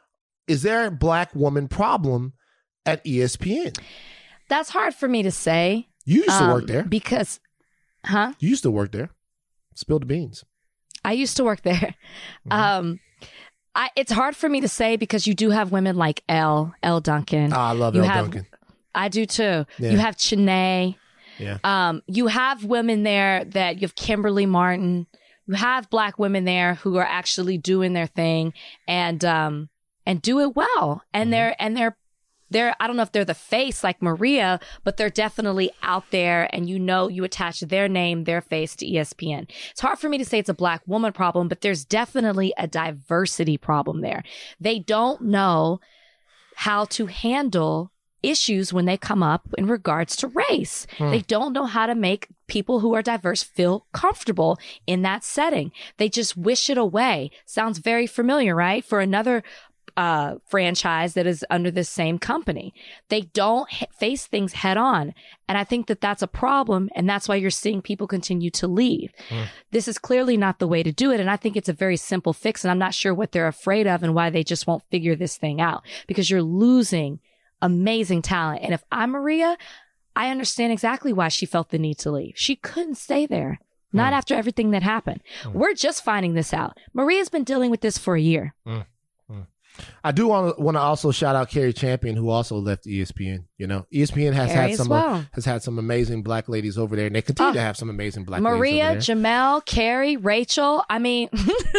is there a black woman problem at E S P N? That's hard for me to say. You used to um, work there. Because, huh? You used to work there. Spill the beans. I used to work there. Mm-hmm. Um, I, it's hard for me to say because you do have women like Elle, Elle Duncan. Oh, I love you Elle have, Duncan. I do too. Yeah. You have Chanae. Yeah. Um, you have women there that you have Kimberly Martin. You have black women there who are actually doing their thing and um and do it well. And Mm-hmm. they're and they're they're I don't know if they're the face like Maria, but they're definitely out there, and you know you attach their name, their face to E S P N. It's hard for me to say it's a black woman problem, but there's definitely a diversity problem there. They don't know how to handle issues when they come up in regards to race. Hmm. They don't know how to make people who are diverse feel comfortable in that setting. They just wish it away. Sounds very familiar, right? For another uh, franchise that is under the same company. They don't h- face things head on. And I think that that's a problem. And that's why you're seeing people continue to leave. Hmm. This is clearly not the way to do it. And I think it's a very simple fix. And I'm not sure what they're afraid of and why they just won't figure this thing out, because you're losing amazing talent. And if I'm Maria, I understand exactly why she felt the need to leave. She couldn't stay there. Not Mm. after everything that happened. Mm. We're just finding this out. Maria's been dealing with this for a year. Mm. Mm. I do want to want to also shout out Carrie Champion, who also left E S P N. You know, E S P N has Carrie had some well. uh, has had some amazing black ladies over there, and they continue Oh. to have some amazing black Maria, ladies over Jemele, Carrie, Rachel. I mean,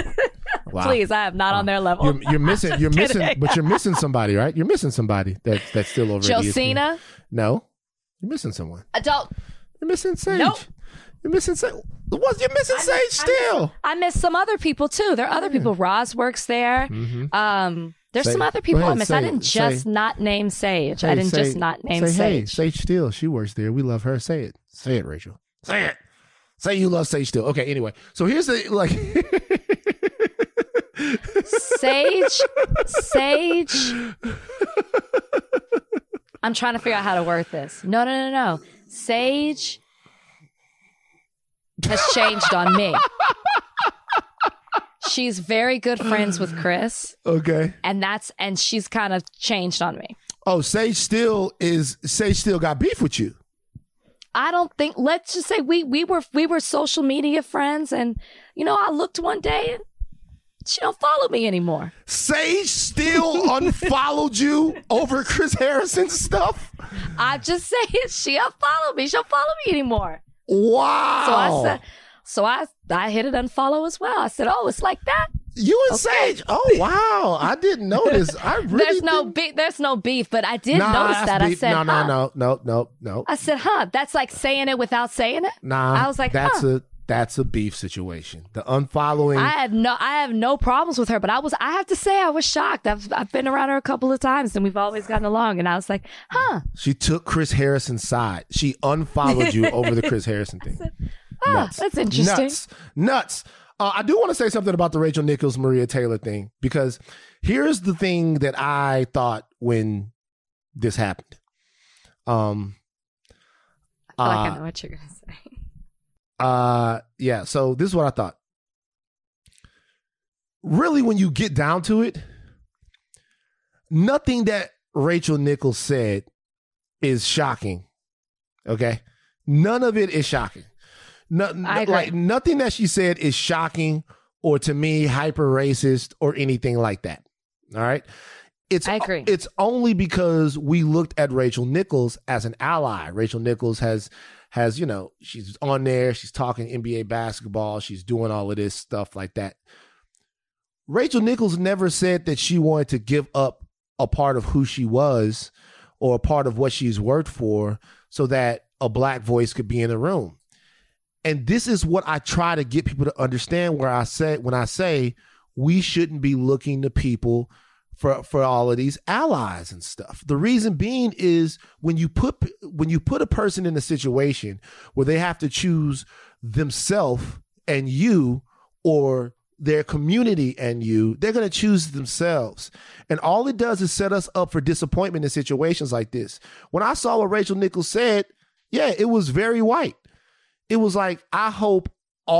Wow. please, I am not Wow. on their level. You're, you're missing, you're missing, kidding. but you're missing somebody, right? You're missing somebody that that's still over at E S P N. Josina? No, you're missing someone. Adult. You're missing Sage. Nope. You're missing Sage. What? You're missing I Sage miss- still. I miss some other people too. There are other people. Roz works there. Mhm. Um, there's Say- some other go people ahead, I miss. say I it. didn't Say- just not name Sage. I Say- didn't say- just not name say, Hey, Sage. Sage Steele. She works there. We love her. Say it. Say it, Rachel. Say it. Say you love Sage Steele. Okay. Anyway, so here's the like. Sage, Sage. I'm trying to figure out how to word this. No, no, no, no. Sage has changed on me. She's very good friends with Chris, Okay. and that's and she's kind of changed on me. Oh, Sage Steele is Sage Steele got beef with you. I don't think. Let's just say we we were we were social media friends, and you know, I looked one day and she don't follow me anymore. Sage Steele unfollowed you over Chris Harrison's stuff. I just say it. She unfollowed me. She don't follow me anymore. Wow. So I said, so I I hit it unfollow as well. I said, oh, it's like that. You and Okay. Sage. Oh wow, I didn't notice. I really There's no didn't- beef. There's no beef, but I did Nah, notice that's that. I beef. said, no, no, huh. no, no, no, no. I said, huh. That's like saying it without saying it. Nah, I was like, that's huh. a that's a beef situation. The unfollowing. I had no, I have no problems with her, but I was, I have to say, I was shocked. I've, I've been around her a couple of times, and we've always gotten along. And I was like, huh. She took Chris Harrison's side. She unfollowed you over the Chris Harrison thing. Ah, Nuts. that's interesting. Nuts. Nuts. Uh, I do want to say something about the Rachel Nichols, Maria Taylor thing, because here's the thing that I thought when this happened. Um, I feel like uh, I know what you're gonna say. Uh, yeah. So this is what I thought. Really, when you get down to it, nothing that Rachel Nichols said is shocking. Okay? None of it is shocking. No, like nothing that she said is shocking or to me hyper racist or anything like that. All right? It's I agree. It's only because we looked at Rachel Nichols as an ally. Rachel Nichols has has, you know, she's on there, she's talking N B A basketball, she's doing all of this stuff like that. Rachel Nichols never said that she wanted to give up a part of who she was or a part of what she's worked for so that a black voice could be in the room. And this is what I try to get people to understand where I say, when I say we shouldn't be looking to people for, for all of these allies and stuff. The reason being is when you put, when you put a person in a situation where they have to choose themselves and you or their community and you, they're going to choose themselves. And all it does is set us up for disappointment in situations like this. When I saw what Rachel Nichols said, yeah, it was very white. It was like, I hope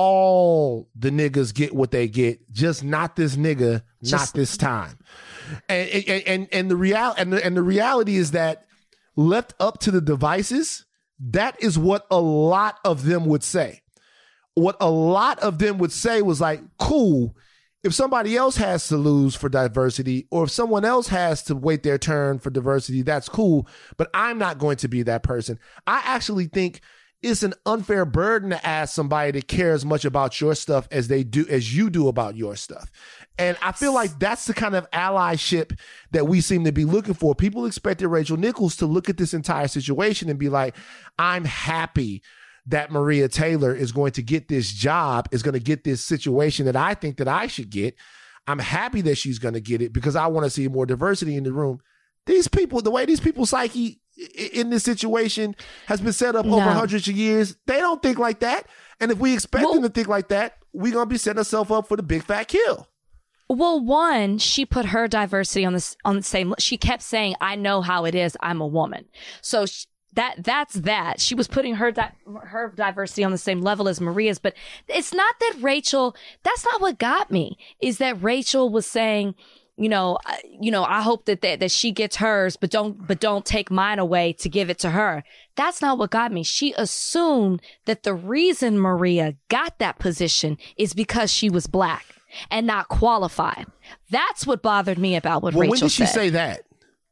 all the niggas get what they get, just not this nigga, just, not this time. And and and, and the real and the, and the reality is that left up to the devices, that is what a lot of them would say. What a lot of them would say was like, cool, if somebody else has to lose for diversity or if someone else has to wait their turn for diversity, that's cool, but I'm not going to be that person. I actually think it's an unfair burden to ask somebody that cares much about your stuff as they do, as you do about your stuff. And I feel like that's the kind of allyship that we seem to be looking for. People expected Rachel Nichols to look at this entire situation and be like, I'm happy that Maria Taylor is going to get this job, is going to get this situation that I think that I should get. I'm happy that she's going to get it because I want to see more diversity in the room. These people, the way these people's psyche in this situation has been set up no. over hundreds of years, they don't think like that. And if we expect well, them to think like that, we're going to be setting ourselves up for the big fat kill. Well, one, she put her diversity on the, on the same, she kept saying, I know how it is, I'm a woman. So she, That that's that. She was putting her di- her diversity on the same level as Maria's, but it's not that Rachel. That's not what got me. Is that Rachel was saying, you know, uh, you know, I hope that, that that she gets hers, but don't but don't take mine away to give it to her. That's not what got me. She assumed that the reason Maria got that position is because she was black and not qualified. That's what bothered me about what well, Rachel when did she said. say that?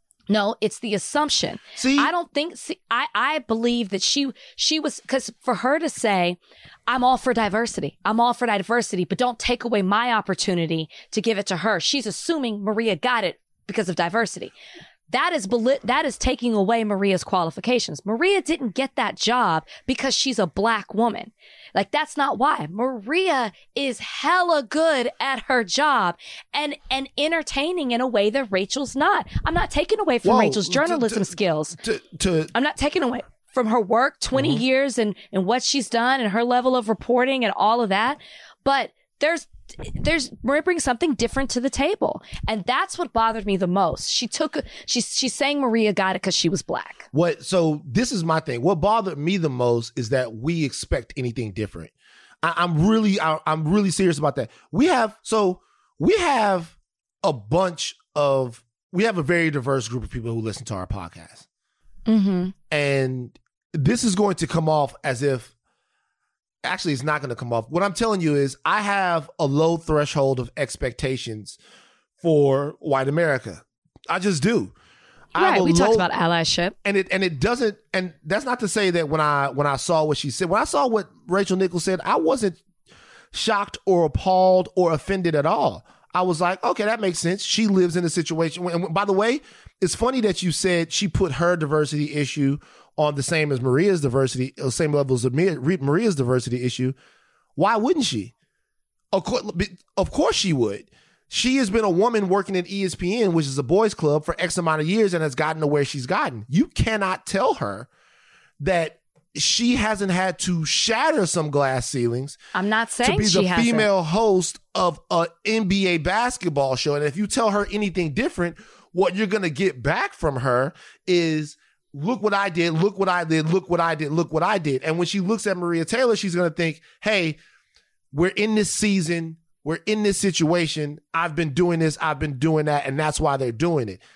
No, it's the assumption. See, I don't think, see, I, I believe that she, she was, because for her to say, I'm all for diversity. I'm all for diversity, but don't take away my opportunity to give it to her. She's assuming Maria got it because of diversity. That is, that is taking away Maria's qualifications. Maria didn't get that job because she's a black woman. Like, that's not why. Maria is hella good at her job and, and entertaining in a way that Rachel's not. I'm not taking away from Whoa, Rachel's journalism to, to, skills. To, to, I'm not taking away from her work, twenty mm-hmm. years and, and what she's done and her level of reporting and all of that. But there's, there's Maria brings something different to the table. And that's what bothered me the most. She took, she's, she's saying Maria got it because she was black. What, so this is my thing. What bothered me the most is that we expect anything different. I, I'm really, I, I'm really serious about that. We have, so we have a bunch of, we have a very diverse group of people who listen to our podcast. Mm-hmm. And this is going to come off as if, actually, it's not going to come off. What I'm telling you is I have a low threshold of expectations for white America. I just do. Right, we low, talked about allyship. And it and it doesn't, and that's not to say that when I when I saw what she said, when I saw what Rachel Nichols said, I wasn't shocked or appalled or offended at all. I was like, okay, that makes sense. She lives in a situation. And by the way, it's funny that you said she put her diversity issue on the same as Maria's diversity, the same levels of Maria's diversity issue. Why wouldn't she? Of course, of course she would. She has been a woman working at E S P N, which is a boys club, for X amount of years and has gotten to where she's gotten. You cannot tell her that she hasn't had to shatter some glass ceilings. I'm not saying to be she the hasn't. female host of an N B A basketball show. And if you tell her anything different, what you're going to get back from her is, look what I did, look what I did, look what I did, look what I did. And when she looks at Maria Taylor, she's going to think, hey, we're in this season, we're in this situation, I've been doing this, I've been doing that, and that's why they're doing it.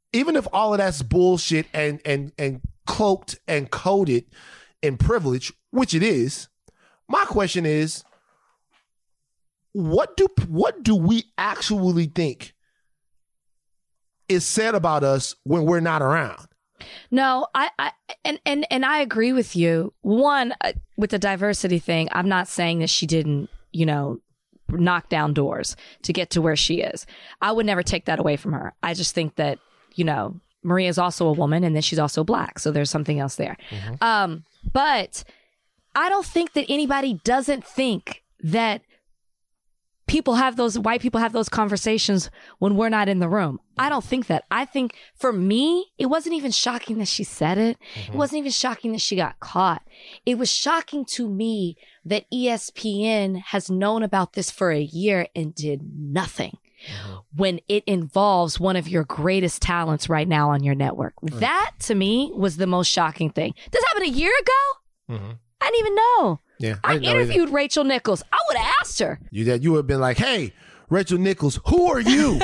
even if all of that's bullshit and and and cloaked and coded in privilege, which it is, my question is, what do what do we actually think is said about us when we're not around? No, I, I and, and and I agree with you. One, uh, with the diversity thing, I'm not saying that she didn't, you know, knock down doors to get to where she is. I would never take that away from her. I just think that, you know, Maria is also a woman, and then she's also black, so there's something else there. Mm-hmm. Um, but I don't think that anybody doesn't think that people have those, white people have those conversations when we're not in the room. I don't think that. I think for me, it wasn't even shocking that she said it. Mm-hmm. It wasn't even shocking that she got caught. It was shocking to me that E S P N has known about this for a year and did nothing. Mm-hmm. When it involves one of your greatest talents right now on your network. Mm-hmm. That, to me, was the most shocking thing. This happened a year ago? Mm-hmm. I didn't even know. Yeah, I, I interviewed Rachel Nichols. I would have asked her. You that you would have been like, "Hey, Rachel Nichols, who are you?"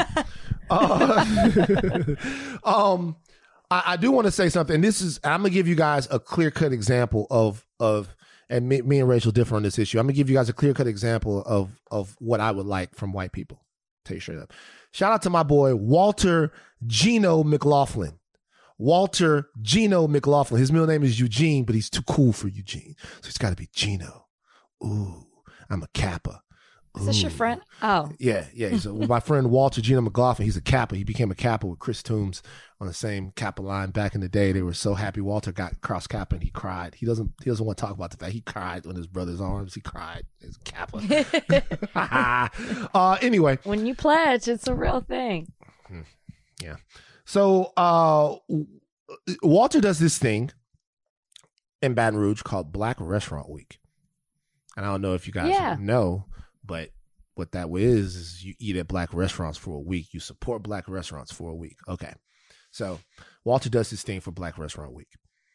uh, um, I, I do want to say something. This is I'm gonna give you guys a clear cut example of of, and me, me and Rachel differ on this issue. I'm gonna give you guys a clear cut example of of what I would like from white people. Tell you straight up. Shout out to my boy Walter Gino McLaughlin. Walter Gino McLaughlin. His middle name is Eugene, but he's too cool for Eugene. So it's got to be Gino. Ooh, I'm a Kappa. Ooh. Is this your friend? Oh. Yeah, yeah. So my friend Walter Gino McLaughlin, he's a Kappa. He became a Kappa with Chris Toombs on the same Kappa line back in the day. They were so happy Walter got cross Kappa and he cried. He doesn't he doesn't want to talk about the fact he cried on his brother's arms. He cried. It's Kappa. uh, anyway. When you pledge, it's a real thing. Yeah. So uh, Walter does this thing in Baton Rouge called Black Restaurant Week. And I don't know if you guys yeah. know, but what that is, is you eat at black restaurants for a week. You support black restaurants for a week. Okay. So Walter does this thing for Black Restaurant Week.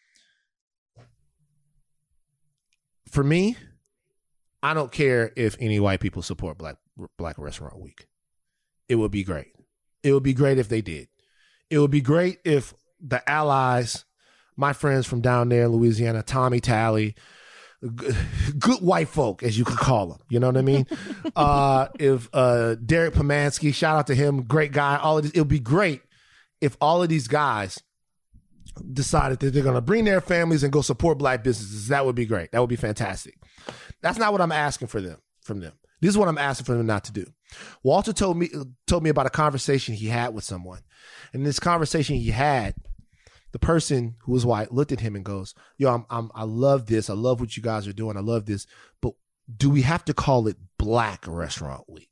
For me, I don't care if any white people support Black Black Restaurant Week. It would be great. It would be great if they did. It would be great if the allies, my friends from down there in Louisiana, Tommy Talley, good, good white folk, as you could call them, you know what I mean? uh, if uh, Derek Pomansky, shout out to him, great guy. All of this, it would be great if all of these guys decided that they're going to bring their families and go support black businesses. That would be great. That would be fantastic. That's not what I'm asking for them from them. This is what I'm asking for them not to do. Walter told me told me about a conversation he had with someone. And in this conversation he had, the person who was white looked at him and goes, yo, I'm, I'm, I love this. I love what you guys are doing. I love this. But do we have to call it Black Restaurant Week?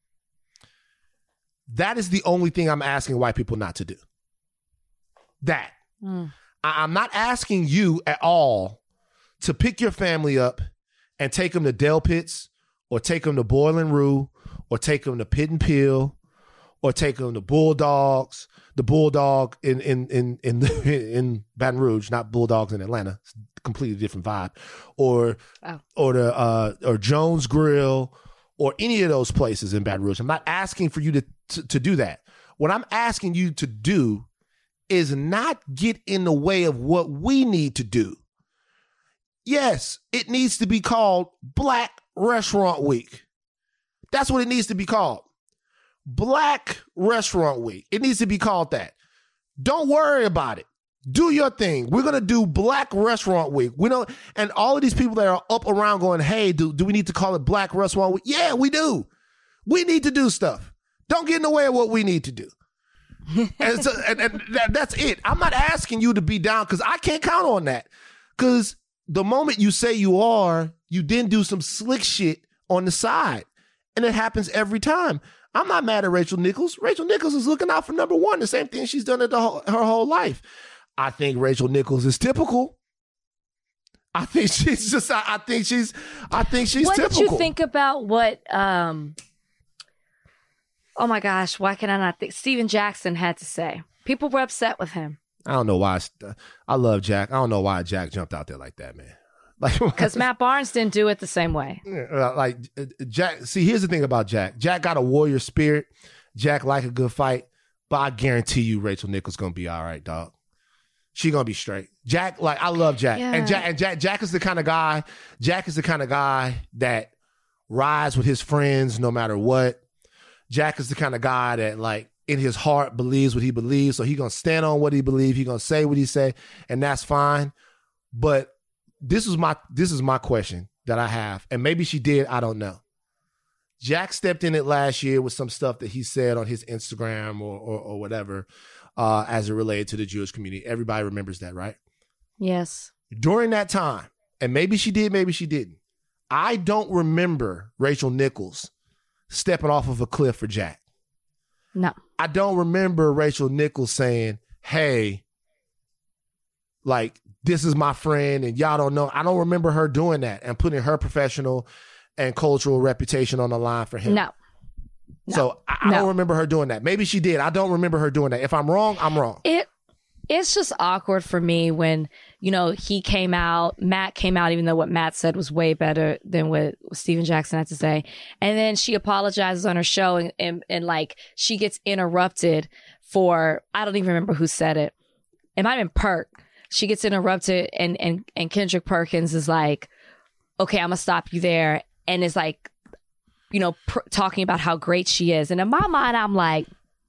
That is the only thing I'm asking white people not to do. That. Mm. I, I'm not asking you at all to pick your family up and take them to Del Pitts or take them to Boiling Rue or take them to Pit and Peel or take them to Bulldogs, the Bulldog in in in in, in Baton Rouge, not Bulldogs in Atlanta. It's a completely different vibe. Or oh. or the uh, or Jones Grill or any of those places in Baton Rouge. I'm not asking for you to, to to do that. What I'm asking you to do is not get in the way of what we need to do. Yes, it needs to be called Black Restaurant Week. That's what it needs to be called. Black Restaurant Week. It needs to be called that. Don't worry about it. Do your thing. We're going to do Black Restaurant Week. We don't, and all of these people that are up around going, hey, do, do we need to call it Black Restaurant Week? Yeah, we do. We need to do stuff. Don't get in the way of what we need to do. and, so, and, and that, that's it. I'm not asking you to be down because I can't count on that. Because the moment you say you are, you then do some slick shit on the side. And it happens every time. I'm not mad at Rachel Nichols. Rachel Nichols is looking out for number one, the same thing she's done it the whole, her whole life. I think Rachel Nichols is typical. I think she's just, I, I think she's, I think she's what typical. What did you think about what, um, oh my gosh, why can I not think? Steven Jackson had to say. People were upset with him. I don't know why. I love Jack. I don't know why Jack jumped out there like that, man. Like, because Matt Barnes didn't do it the same way. Like Jack. See, here's the thing about Jack. Jack got a warrior spirit. Jack like a good fight. but I guarantee you Rachel Nichols gonna be all right, dog. She gonna be straight. Jack, like I love Jack, Yeah. and Jack and Jack. Jack is the kind of guy. Jack is the kind of guy that rides with his friends no matter what. Jack is the kind of guy that, like, in his heart believes what he believes, so he gonna stand on what he believes. He gonna say what he say, and that's fine. But this is my this is my question that I have, and maybe she did. I don't know. Jack stepped in it last year with some stuff that he said on his Instagram or or, or whatever. Uh, as it related to the Jewish community. Everybody remembers that, right? Yes. During that time, and maybe she did, maybe she didn't, I don't remember Rachel Nichols stepping off of a cliff for Jack. No. I don't remember Rachel Nichols saying, hey, like, this is my friend and y'all don't know. I don't remember her doing that and putting her professional and cultural reputation on the line for him. No. No, so I, I no. don't remember her doing that. Maybe she did. I don't remember her doing that. If I'm wrong, I'm wrong. It it's just awkward for me when, you know, he came out, Matt came out, even though what Matt said was way better than what Steven Jackson had to say. And then she apologizes on her show and, and, and like she gets interrupted for, I don't even remember who said it. It might have been Perk. She gets interrupted and, and, and Kendrick Perkins is like, okay, I'm going to stop you there. And it's like, you know, pr- talking about how great she is. And in my mind, I'm like,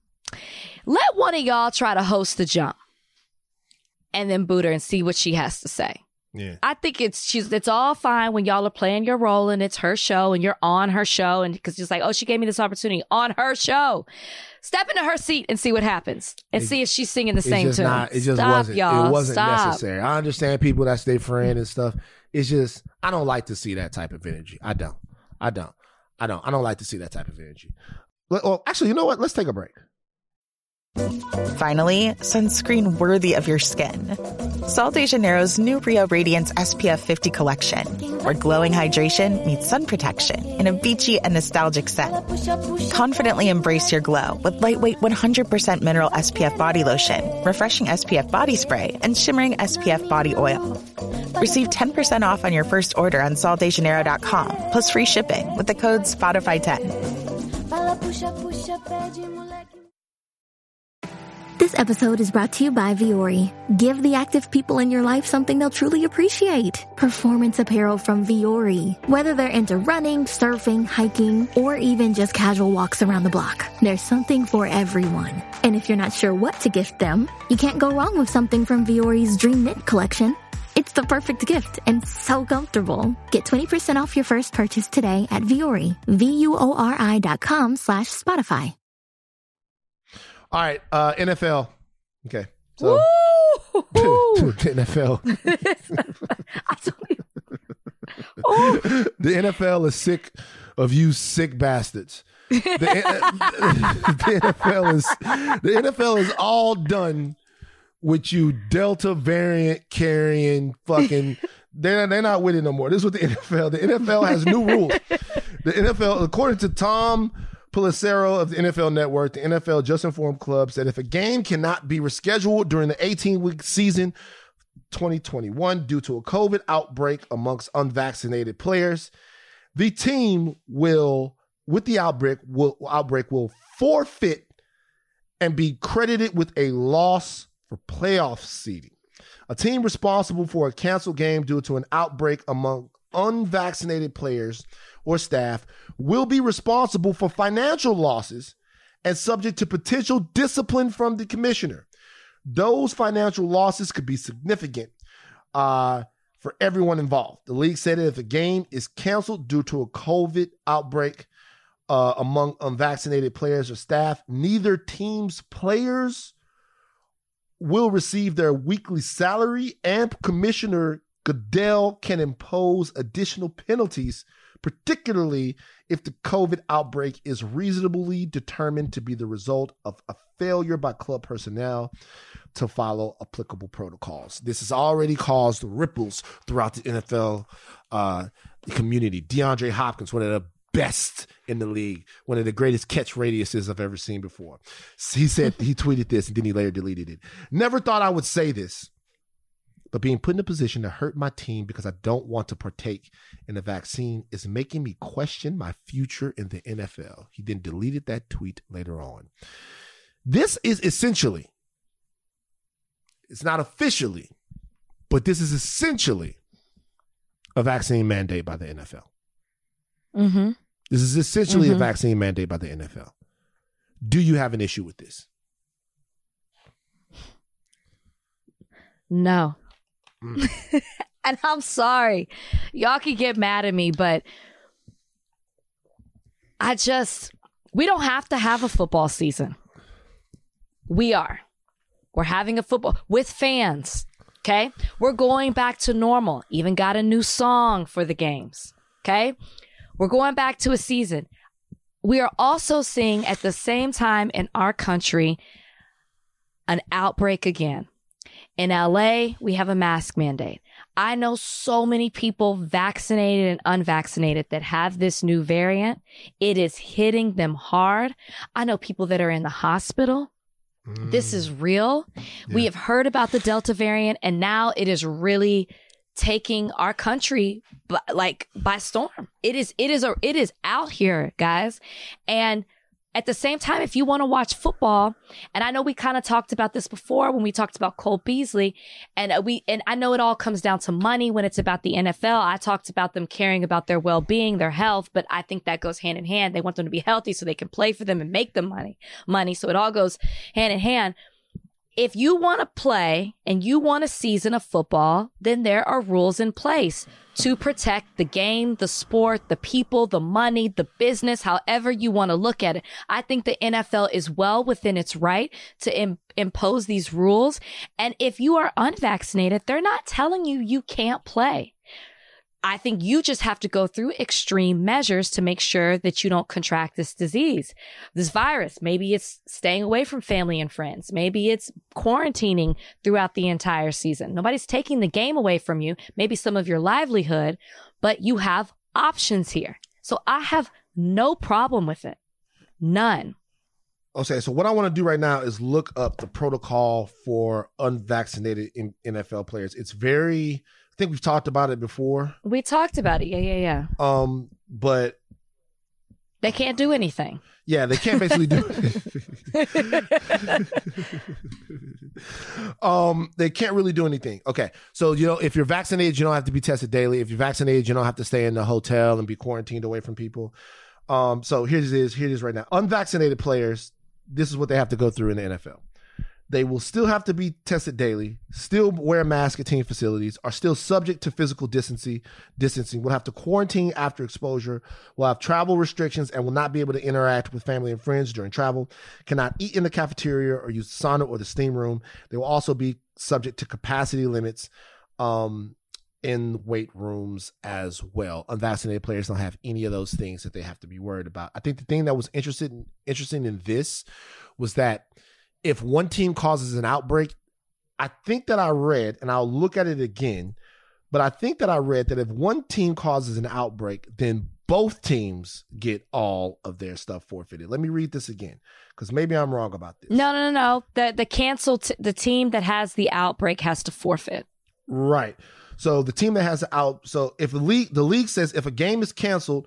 let one of y'all try to host the jump and then boot her and see what she has to say. Yeah. I think it's she's it's all fine when y'all are playing your role and it's her show and you're on her show. And because it's like, oh, she gave me this opportunity on her show. Step into her seat and see what happens and It- see if she's singing the It's same just tune. not, it just Stop, wasn't, y'all. it wasn't Stop. necessary. I understand people that's their friend and stuff. It's just, I don't like to see that type of energy. I don't. I don't. I don't. I don't like to see that type of energy. Well, actually, you know what? Let's take a break. Finally, sunscreen worthy of your skin. Sol de Janeiro's new Rio Radiance S P F fifty collection, where glowing hydration meets sun protection in a beachy and nostalgic scent. Confidently embrace your glow with lightweight one hundred percent mineral S P F body lotion, refreshing S P F body spray, and shimmering S P F body oil. Receive ten percent off on your first order on sol de janeiro dot com, plus free shipping with the code Spotify ten. This episode is brought to you by Viore. Give the active people in your life something they'll truly appreciate. Performance apparel from Viore. Whether they're into running, surfing, hiking, or even just casual walks around the block, there's something for everyone. And if you're not sure what to gift them, you can't go wrong with something from Viore's Dream Knit collection. It's the perfect gift and so comfortable. Get twenty percent off your first purchase today at Viore. V-U-O-R-I dot com slash Spotify. All right, uh, N F L. Okay, so the N F L. I don't even- The N F L is sick of you sick bastards. The, the N F L is the N F L is all done with you Delta variant carrying fucking. They're they're not with it no more. This is what the N F L. The N F L has new rules. The N F L, according to Tom Pelissero of the N F L Network, the N F L just informed clubs that if a game cannot be rescheduled during the eighteen-week season twenty twenty-one due to a COVID outbreak amongst unvaccinated players, the team will, with the outbreak, will outbreak will forfeit and be credited with a loss for playoff seeding. A team responsible for a canceled game due to an outbreak among unvaccinated players or staff will be responsible for financial losses and subject to potential discipline from the commissioner. Those financial losses could be significant uh, for everyone involved. The league said that if a game is canceled due to a COVID outbreak uh, among unvaccinated players or staff, neither team's players will receive their weekly salary, and Commissioner Goodell can impose additional penalties, particularly if the COVID outbreak is reasonably determined to be the result of a failure by club personnel to follow applicable protocols. This has already caused ripples throughout the N F L uh, community. DeAndre Hopkins, one of the best in the league, one of the greatest catch radiuses I've ever seen before. He said, he tweeted this and then he later deleted it. Never thought I would say this, but being put in a position to hurt my team because I don't want to partake in the vaccine is making me question my future in the N F L. He then deleted that tweet later on. This is essentially, it's not officially, but this is essentially a vaccine mandate by the N F L. Mm-hmm. This is essentially mm-hmm. a vaccine mandate by the N F L. Do you have an issue with this? No. Mm. And I'm sorry. Y'all can get mad at me, but I just, we don't have to have a football season. We are. We're having a football with fans. Okay. We're going back to normal. Even got a new song for the games. Okay. We're going back to a season. We are also seeing at the same time in our country an outbreak again. In L A, we have a mask mandate. I know so many people vaccinated and unvaccinated that have this new variant. It is hitting them hard. I know people that are in the hospital. Mm. This is real. Yeah. We have heard about the Delta variant, and now it is really taking our country by, like by storm. It is, it is, a, it is out here, guys. And at the same time, if you want to watch football, and I know we kind of talked about this before when we talked about Cole Beasley, and we, and I know it all comes down to money when it's about the N F L. I talked about them caring about their well-being, their health, but I think that goes hand in hand. They want them to be healthy so they can play for them and make them money, money. So it all goes hand in hand. If you want to play and you want a season of football, then there are rules in place to protect the game, the sport, the people, the money, the business, however you want to look at it. I think the N F L is well within its right to im- impose these rules. And if you are unvaccinated, they're not telling you you can't play. I think you just have to go through extreme measures to make sure that you don't contract this disease, this virus. Maybe it's staying away from family and friends. Maybe it's quarantining throughout the entire season. Nobody's taking the game away from you, maybe some of your livelihood, but you have options here. So I have no problem with it. None. Okay, so what I want to do right now is look up the protocol for unvaccinated N F L players. It's very... I think we've talked about it before. We talked about it. Yeah, yeah, yeah. Um, but they can't do anything. Yeah, they can't basically do um, they can't really do anything. Okay. So, you know, if you're vaccinated, you don't have to be tested daily. If you're vaccinated, you don't have to stay in the hotel and be quarantined away from people. Um, so here it is, here it is right now. Unvaccinated players, this is what they have to go through in the N F L. They will still have to be tested daily, still wear masks at team facilities, are still subject to physical distancing, distancing, will have to quarantine after exposure, will have travel restrictions, and will not be able to interact with family and friends during travel, cannot eat in the cafeteria or use the sauna or the steam room. They will also be subject to capacity limits um, in weight rooms as well. Unvaccinated players don't have any of those things that they have to be worried about. I think the thing that was interested, interesting in this was that if one team causes an outbreak, I think that I read, and I'll look at it again, but I think that I read that if one team causes an outbreak, then both teams get all of their stuff forfeited. Let me read this again, because maybe I'm wrong about this. No, no, no, no. The the cancel t- the team that has the outbreak has to forfeit. Right. So the team that has the out. So if the league, the league says if a game is canceled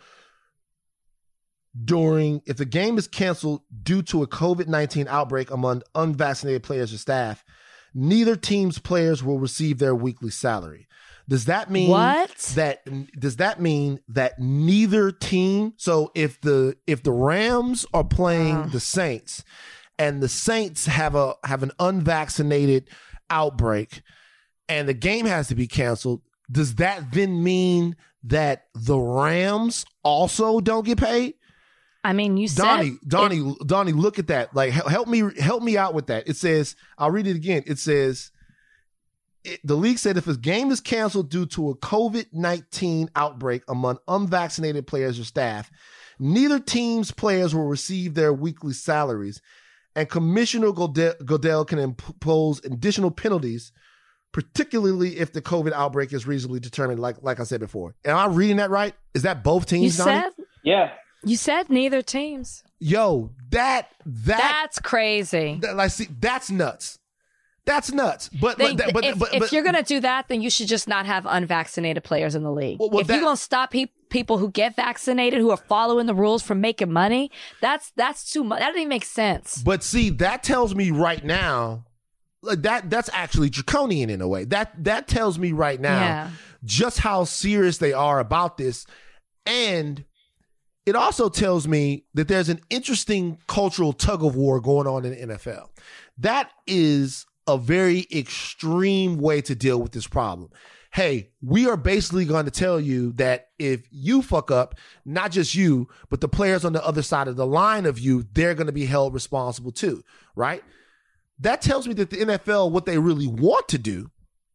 during, if the game is canceled due to a covid nineteen outbreak among unvaccinated players or staff, neither team's players will receive their weekly salary. Does that mean what? that does that mean that neither team, so if the if the Rams are playing uh. the Saints and the Saints have a have an unvaccinated outbreak and the game has to be canceled, does that then mean that the Rams also don't get paid? I mean, you Donnie, said Donnie, it, Donnie, look at that. Like, help me, help me out with that. It says, I'll read it again. It says, it, the league said if a game is canceled due to a covid nineteen outbreak among unvaccinated players or staff, neither team's players will receive their weekly salaries, and Commissioner Goodell, Goodell can impose additional penalties, particularly if the COVID outbreak is reasonably determined. Like, like I said before. Am I reading that right? Is that both teams? You Donnie? said, yeah. You said neither teams. Yo, that that that's crazy. That, like, see, that's nuts. That's nuts. But they, but, but, if, but, if but you're gonna do that, then you should just not have unvaccinated players in the league. Well, well, if that, you're gonna stop people, people who get vaccinated who are following the rules from making money. That's that's too much. That doesn't even make sense. But see, that tells me right now, like that that's actually draconian in a way. That that tells me right now Yeah. just how serious they are about this. And it also tells me that there's an interesting cultural tug of war going on in the N F L. That is a very extreme way to deal with this problem. Hey, we are basically going to tell you that if you fuck up, not just you, but the players on the other side of the line of you, they're going to be held responsible too, right? That tells me that the N F L, what they really want to do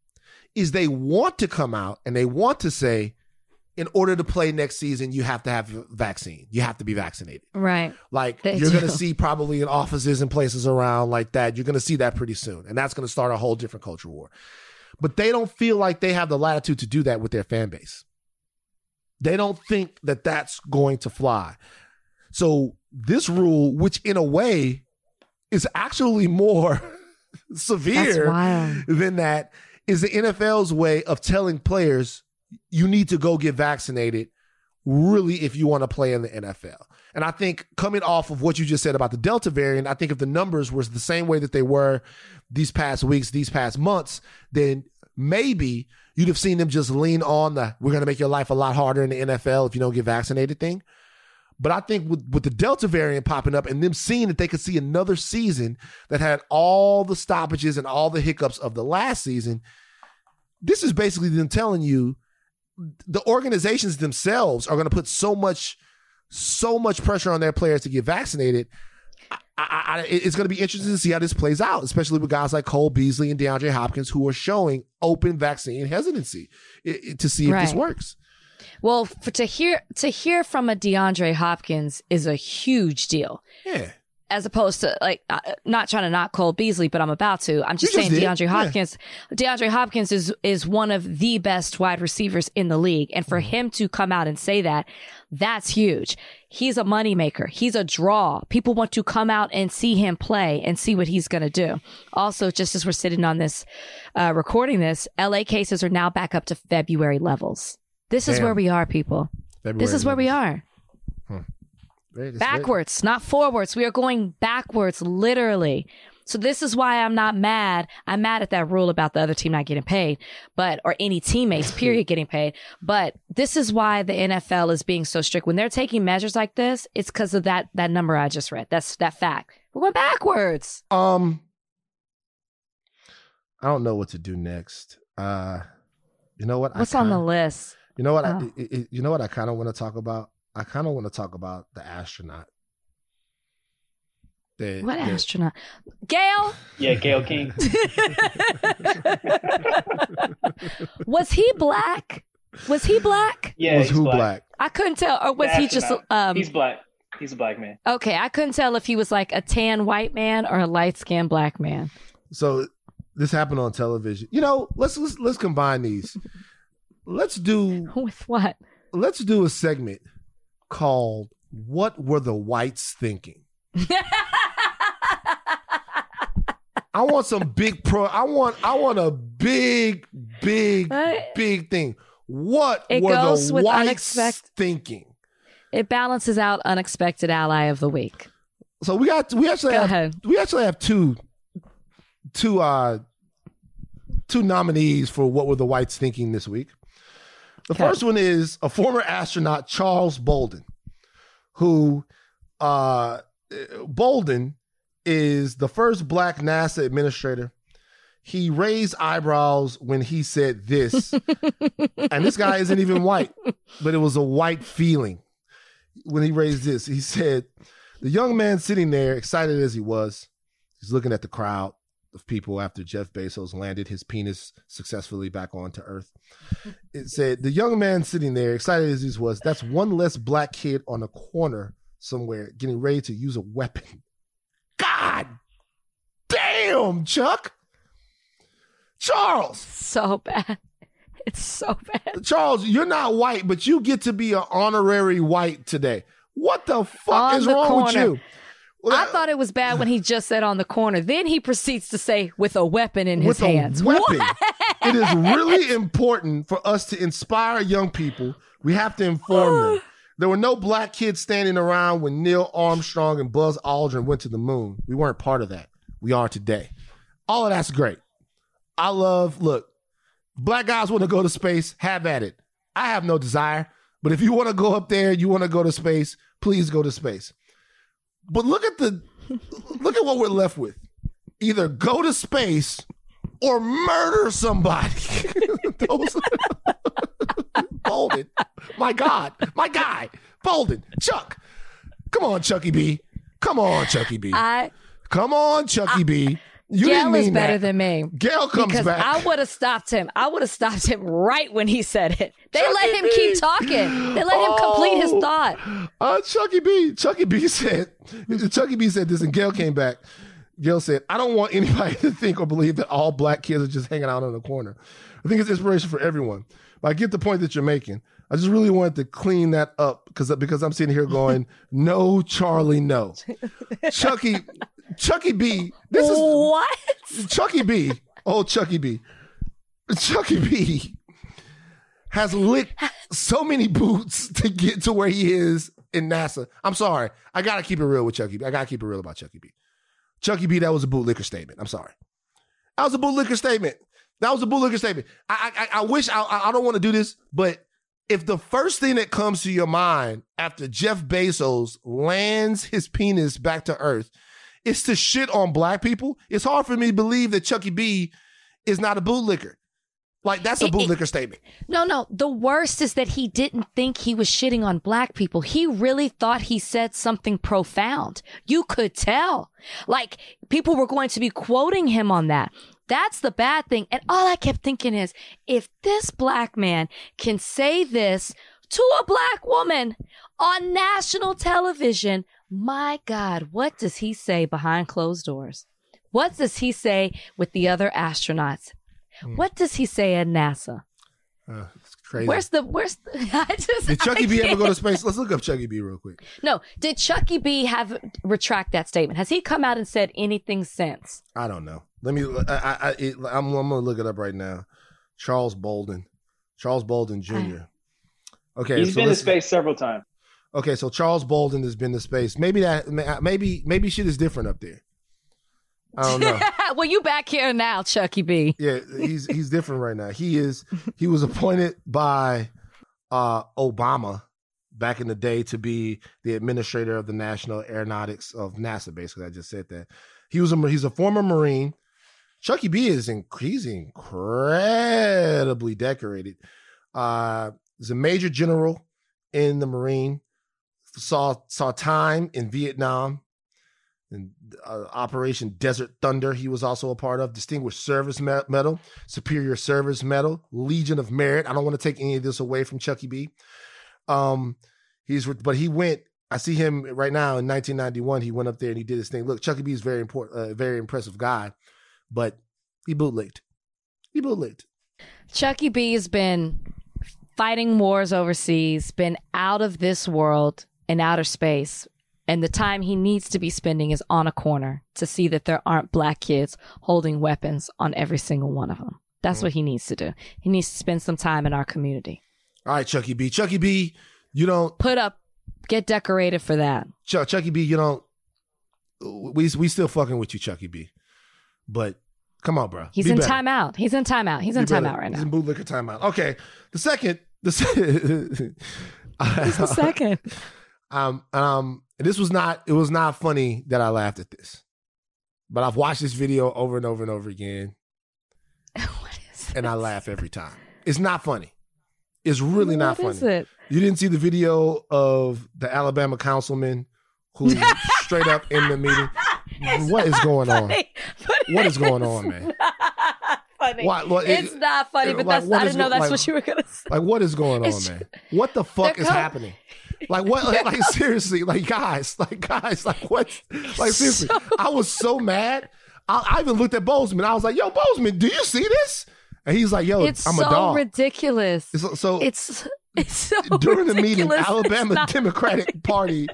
is they want to come out and they want to say, in order to play next season, you have to have a vaccine. You have to be vaccinated. Right. Like They you're do. going to see probably in offices and places around like that. You're going to see that pretty soon. And that's going to start a whole different culture war. But they don't feel like they have the latitude to do that with their fan base. They don't think that that's going to fly. So this rule, which in a way is actually more severe That's wild. than that, is the N F L's way of telling players, you need to go get vaccinated really if you want to play in the N F L. And I think coming off of what you just said about the Delta variant, I think if the numbers were the same way that they were these past weeks, these past months, then maybe you'd have seen them just lean on the, we're going to make your life a lot harder in the N F L if you don't get vaccinated thing. But I think with, with the Delta variant popping up and them seeing that they could see another season that had all the stoppages and all the hiccups of the last season, this is basically them telling you the organizations themselves are going to put so much, so much pressure on their players to get vaccinated. I, I, I, it's going to be interesting to see how this plays out, especially with guys like Cole Beasley and DeAndre Hopkins who are showing open vaccine hesitancy i- i- to see if this Right. works. Well, for, to hear to hear from a DeAndre Hopkins is a huge deal. Yeah. As opposed to like uh, not trying to knock Cole Beasley, but I'm about to. I'm just You saying just did. DeAndre Yeah. Hopkins. DeAndre Hopkins is is one of the best wide receivers in the league, and for him to come out and say that, that's huge. He's a moneymaker. He's a draw. People want to come out and see him play and see what he's going to do. Also, just as we're sitting on this, uh, recording this, L A cases are now back up to February levels. This is Damn. where we are, people. February This is where we levels. are. Very- it's very- Backwards, not forwards. We are going backwards, literally. So this is why I'm not mad. I'm mad at that rule about the other team not getting paid, but or any teammates, period, getting paid. But this is why the N F L is being so strict. When they're taking measures like this, it's because of that that number I just read. That's that fact. We're going backwards. Um, I don't know what to do next. Uh, you know what? What's I on the kinda- list? You know what? Oh. I, I- you know what I kind of want to talk about. I kind of want to talk about the astronaut. The, What the- astronaut? Gail? Yeah, Gail King. Was he black? Was he black? Yeah, was he's who black. black? I couldn't tell. Or was The he just astronaut. um He's black. He's a black man. okay, I couldn't tell if he was like a tan white man or a light skinned black man. So this happened on television. You know, let's let's let's combine these. Let's do With what? let's do a segment called "What Were the Whites Thinking." I want some big pro. I want I want a big, big, What? big thing. What It were goes the with whites unexpected- thinking? It balances out unexpected ally of the week. So we got we actually Go have ahead. we actually have two two uh two nominees for what were the whites thinking this week. The Okay. first one is a former astronaut, Charles Bolden, who uh Bolden is the first black NASA administrator. He raised eyebrows when he said this. And this guy isn't even white, but it was a white feeling when he raised this. He said, the young man sitting there, excited as he was, he's looking at the crowd of people after Jeff Bezos landed his penis successfully back onto Earth. It said, the young man sitting there, excited as he was, that's one less black kid on a corner somewhere getting ready to use a weapon. God damn, Chuck. Charles. So bad. It's so bad. Charles, you're not white, but you get to be an honorary white today. What the fuck On is the wrong with corner. you? Well, I thought it was bad when he just said on the corner. Then he proceeds to say with a weapon in his with hands. a weapon. What? it is really important for us to inspire young people. We have to inform them. There were no black kids standing around when Neil Armstrong and Buzz Aldrin went to the moon. We weren't part of that. We are today. All of that's great. I love, look, black guys want to go to space, have at it. I have no desire, but if you want to go up there, you want to go to space, please go to space. But look at the, look at what we're left with. Either go to space or murder somebody. Those Bolden. My God. My guy. Bolden. Chuck. Come on, Chucky B. Come on, Chucky B. I, Come on, Chucky I, B. You Gail didn't mean is better that. than me. Gail comes because back. I would have stopped him. I would have stopped him right when he said it. They Chucky let him B. keep talking. They let him complete his Oh. thought. Uh, Chucky B. Chucky B said, Chucky B said this, and Gail came back. Gail said, I don't want anybody to think or believe that all black kids are just hanging out in the corner. I think it's inspiration for everyone. But I get the point that you're making. I just really wanted to clean that up because because I'm sitting here going, no, Charlie, no. Chucky, Chucky B. This is what? Chucky B. Oh, Chucky B. Chucky B. has licked so many boots to get to where he is in NASA. I'm sorry. I got to keep it real with Chucky B. I got to keep it real about Chucky B. Chucky B, that was a bootlicker statement. I'm sorry. That was a bootlicker statement. That was a bootlicker statement. I I, I wish, I, I don't want to do this, but if the first thing that comes to your mind after Jeff Bezos lands his penis back to Earth is to shit on black people, it's hard for me to believe that Chucky B is not a bootlicker. Like, that's a It- bootlicker it- statement. No, no. The worst is that he didn't think he was shitting on black people. He really thought he said something profound. You could tell. Like, people were going to be quoting him on that. That's the bad thing. And all I kept thinking is, if this black man can say this to a black woman on national television, my God, what does he say behind closed doors? What does he say with the other astronauts? What does he say at NASA? Uh, it's crazy. Where's the, where's the, I just, Did Chucky I B ever can't. go to space? Let's look up Chucky B real quick. No. Did Chucky B have, retract that statement? Has he come out and said anything since? I don't know. Let me, I, I, I, it, I'm, I'm going to look it up right now. Charles Bolden. Charles Bolden Junior Okay. He's so been to let's- space several times. Okay, so Charles Bolden has been to space. Maybe that, maybe, maybe shit is different up there. I don't know. Well, you back here now, Chucky B. Yeah, he's he's different right now. He is he was appointed by uh, Obama back in the day to be the administrator of the National Aeronautics of NASA. Basically, I just said that. He was a he's a former Marine. Chucky B is in, he's incredibly decorated. Uh, he's a major general in the Marine. Saw saw time in Vietnam. And uh, Operation Desert Thunder, he was also a part of. Distinguished Service Me- Medal, Superior Service Medal, Legion of Merit. I don't want to take any of this away from Chucky B. Um, he's, but he went. I see him right now in nineteen ninety-one. He went up there and he did his thing. Look, Chucky B is very important, uh, very impressive guy, but he bootlicked. He bootlicked. Chucky B has been fighting wars overseas, been out of this world and outer space. And the time he needs to be spending is on a corner to see that there aren't black kids holding weapons on every single one of them. That's mm. what he needs to do. He needs to spend some time in our community. All right, Chucky B. Chucky B, you don't... Put up, get decorated for that. Ch- Chucky B, you don't... We we still fucking with you, Chucky B. But come on, bro. He's Be in better. timeout. He's in timeout. He's in Be better. timeout right now. He's in bootlicker timeout. Okay. The second... The se- He's the second. Um, um, this was not, it was not funny that I laughed at this, but I've watched this video over and over and over again. What is this? And I laugh every time. It's not funny. It's really not What funny. is it? You didn't see the video of the Alabama councilman who straight up in the meeting. What is going on? What is going on, man? Funny. Why- what- it's it- not funny, but like, that's, what I is didn't know go- that's like- what you were going to say. Like, what is going on, It's- man? What the fuck They're is co- happening? Like, what? Like, like, seriously, like, guys, like, guys, like, what? Like, seriously, So- I was so mad. I, I even looked at Bozeman. I was like, yo, Bozeman, do you see this? And he's like, yo, It's I'm so a dog. ridiculous. So, so It's it's so during the meeting, ridiculous. Alabama It's not- Democratic Party.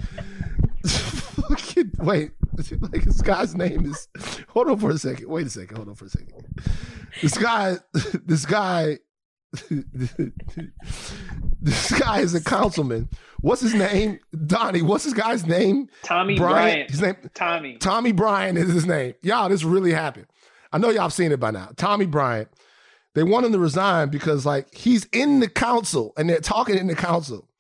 Wait, like this guy's name is. Hold on for a second. Wait a second. Hold on for a second. This guy, this guy, this guy is a councilman. What's his name? Donnie, what's this guy's name? Tommy Bryant. Bryant. His name? Tommy. Tommy Bryant is his name. Y'all, this really happened. I know y'all have seen it by now. Tommy Bryant. They want him to resign because, like, he's in the council and they're talking in the council.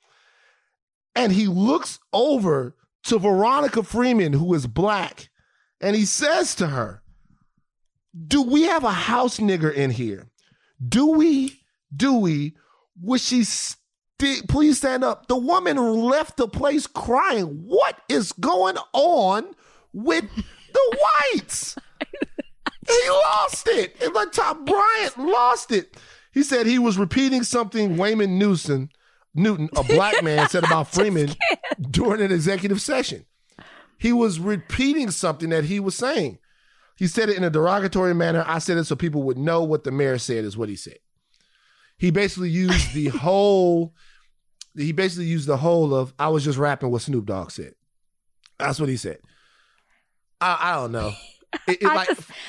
And he looks over to Veronica Freeman, who is black, and he says to her, do we have a house nigger in here? Do we? Do we? Would she st- please stand up? The woman left the place crying. What is going on with the whites? He lost it. And like Tom Bryant lost it. He said he was repeating something Wayman Newton, Newton, a black man, said about Freeman during an executive session. He was repeating something that he was saying. He said it in a derogatory manner. I said it so people would know what the mayor said is what he said. He basically used the whole, he basically used the whole of, I was just rapping what Snoop Dogg said. That's what he said. I, I don't know. It, it, I, like, just,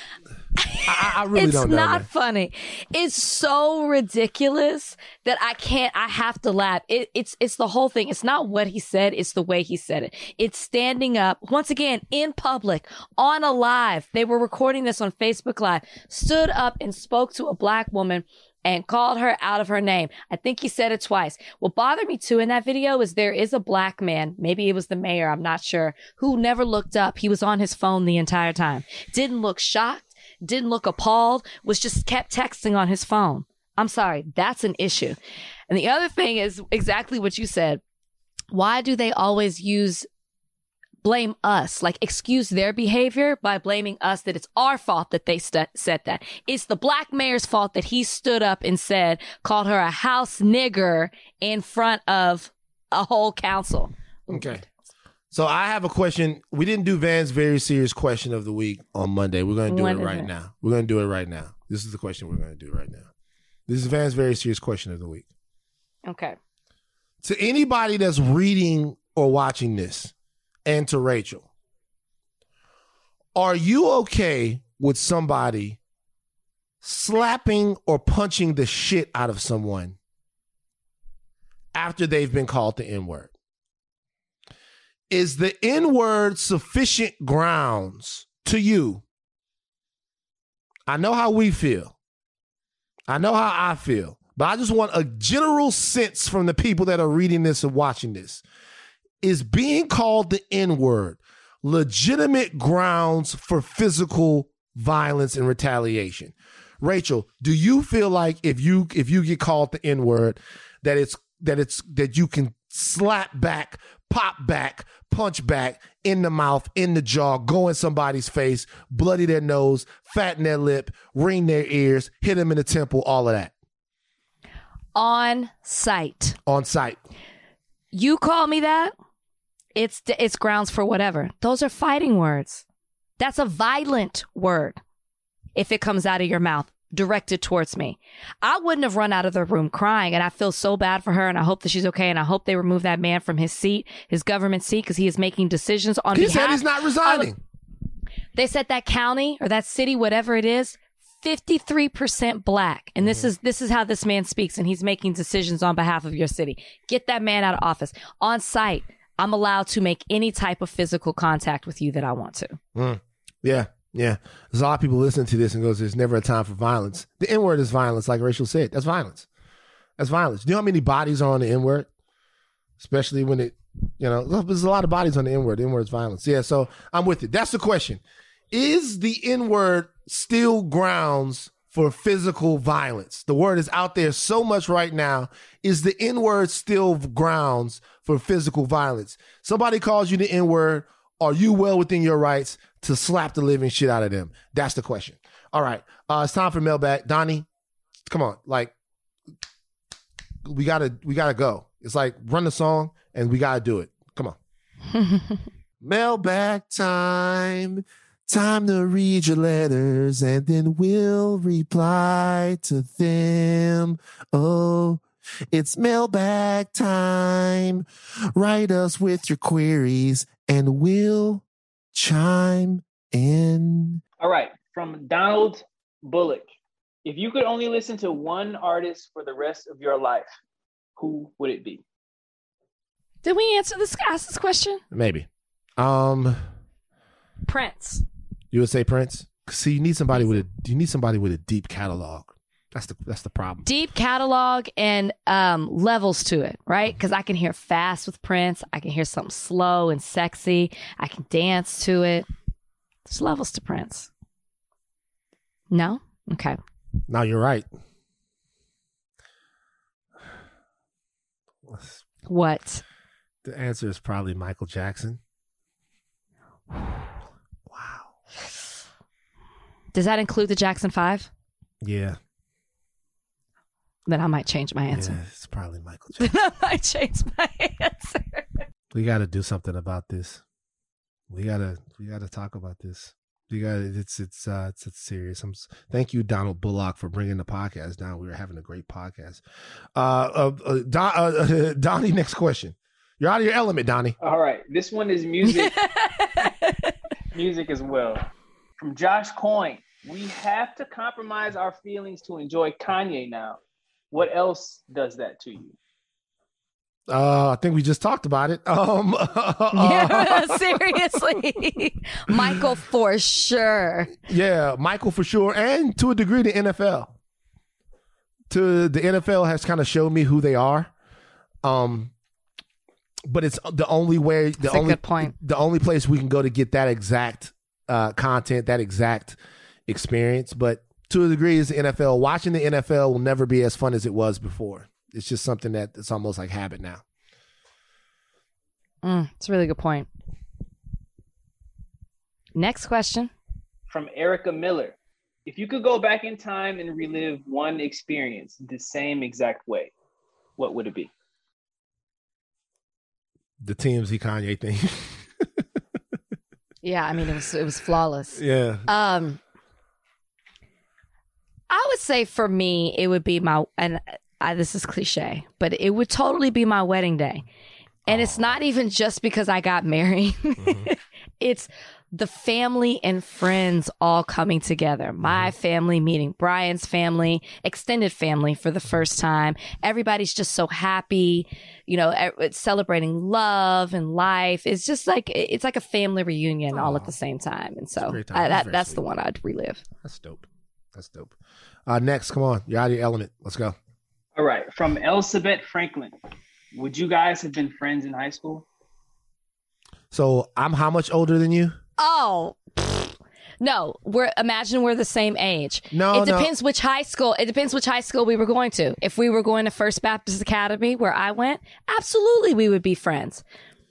I, I really it's don't know. It's not man. funny. It's so ridiculous that I can't, I have to laugh. It, it's, it's the whole thing. It's not what he said. It's the way he said it. It's standing up once again in public on a live. They were recording this on Facebook Live, stood up and spoke to a black woman and called her out of her name. I think he said it twice. What bothered me too in that video is there is a black man, maybe it was the mayor, I'm not sure, who never looked up. He was on his phone the entire time. Didn't look shocked, didn't look appalled, was just kept texting on his phone. I'm sorry, that's an issue. And the other thing is exactly what you said. Why do they always use blame us, like excuse their behavior by blaming us that it's our fault that they st- said that. It's the black mayor's fault that he stood up and said, called her a house nigger in front of a whole council. Okay. So I have a question. We didn't do Van's very serious question of the week on Monday. We're going to do When it is right it? now. We're going to do it right now. This is the question we're going to do right now. This is Van's very serious question of the week. Okay. To anybody that's reading or watching this, and to Rachel, are you okay with somebody slapping or punching the shit out of someone after they've been called the N-word? Is the N-word sufficient grounds to you? I know how we feel. I know how I feel. But I just want a general sense from the people that are reading this and watching this. Is being called the N-word legitimate grounds for physical violence and retaliation? Rachel, do you feel like if you if you get called the N-word, that it's that it's that you can slap back, pop back, punch back in the mouth, in the jaw, go in somebody's face, bloody their nose, fatten their lip, ring their ears, hit them in the temple, all of that? On site. On site. You call me that? It's it's grounds for whatever. Those are fighting words. That's a violent word if it comes out of your mouth directed towards me. I wouldn't have run out of the room crying, and I feel so bad for her, and I hope that she's okay, and I hope they remove that man from his seat, his government seat, because he is making decisions on he behalf. He said he's not resigning. Of, they said that county or that city, whatever it is, fifty-three percent black. And this is this is how this man speaks, and he's making decisions on behalf of your city. Get that man out of office. On site, I'm allowed to make any type of physical contact with you that I want to. Mm. Yeah, yeah. There's a lot of people listening to this and goes, there's never a time for violence. The N-word is violence, like Rachel said. That's violence. That's violence. Do you know how many bodies are on the N-word? Especially when it, you know, there's a lot of bodies on the N-word. The N-word is violence. Yeah, so I'm with it. That's the question. Is the N-word still grounds for physical violence? The word is out there so much right now. Is the N-word still grounds for physical violence? Somebody calls you the N-word. Are you well within your rights to slap the living shit out of them? That's the question. All right. Uh, it's time for mailbag. Donnie, come on. Like, we gotta, we gotta go. It's like run the song and we gotta do it. Come on. Mailbag time. Time to read your letters and then we'll reply to them. Oh, it's mailbag time. Write us with your queries and we'll chime in. All right. From Donald Bullock. If you could only listen to one artist for the rest of your life, who would it be? Did we answer this? Ask this question? Maybe. Um, Prince. You would say Prince? See, you need somebody with a you need somebody with a deep catalog. That's the that's the problem. Deep catalog and um, levels to it, right? Because I can hear fast with Prince. I can hear something slow and sexy. I can dance to it. There's levels to Prince. No? Okay. No, you're right. What? The answer is probably Michael Jackson. Does that include the Jackson Five? Yeah. Then I might change my answer. Yeah, it's probably Michael Jackson. Then I might change my answer. We got to do something about this. We gotta we gotta talk about this. We got it's it's uh it's, it's serious. I'm thank you, Donald Bullock, for bringing the podcast down. We were having a great podcast. Uh, uh, uh, Don, uh Donnie, next question. You're out of your element, Donnie. All right, this one is music. Music as well. From Josh Coyne, we have to compromise our feelings to enjoy Kanye now. What else does that to you? Uh, I think we just talked about it. Um, yeah, seriously, Michael for sure. Yeah, Michael for sure, and to a degree, the N F L. To the N F L has kind of showed me who they are. Um, but it's the only way. The That's only a good point. The only place we can go to get that exact uh, content, that exact experience. But to a degree, is the N F L. Watching the N F L will never be as fun as it was before. It's just something that it's almost like habit now. Mm, it's a really good point. Next question. From Erica Miller. If you could go back in time and relive one experience the same exact way, what would it be? The T M Z Kanye thing. Yeah, I mean, it was it was flawless. Yeah. Um, I would say for me, it would be my, and I, this is cliche, but it would totally be my wedding day. And oh. It's not even just because I got married. Mm-hmm. It's the family and friends all coming together. My mm-hmm. family meeting Brian's family, extended family for the first time. Everybody's just so happy, you know, it's celebrating love and life. It's just like, it's like a family reunion oh. all at the same time. And so I, that, that's sweet. The one I'd relive. That's dope. That's dope. Uh, next, come on. You're out of your element. Let's go. All right. From Elsabeth Franklin. Would you guys have been friends in high school? So I'm how much older than you? Oh, pfft. No. We're imagine we're the same age. No, It depends no. which high school. It depends which high school we were going to. If we were going to First Baptist Academy, where I went, absolutely we would be friends.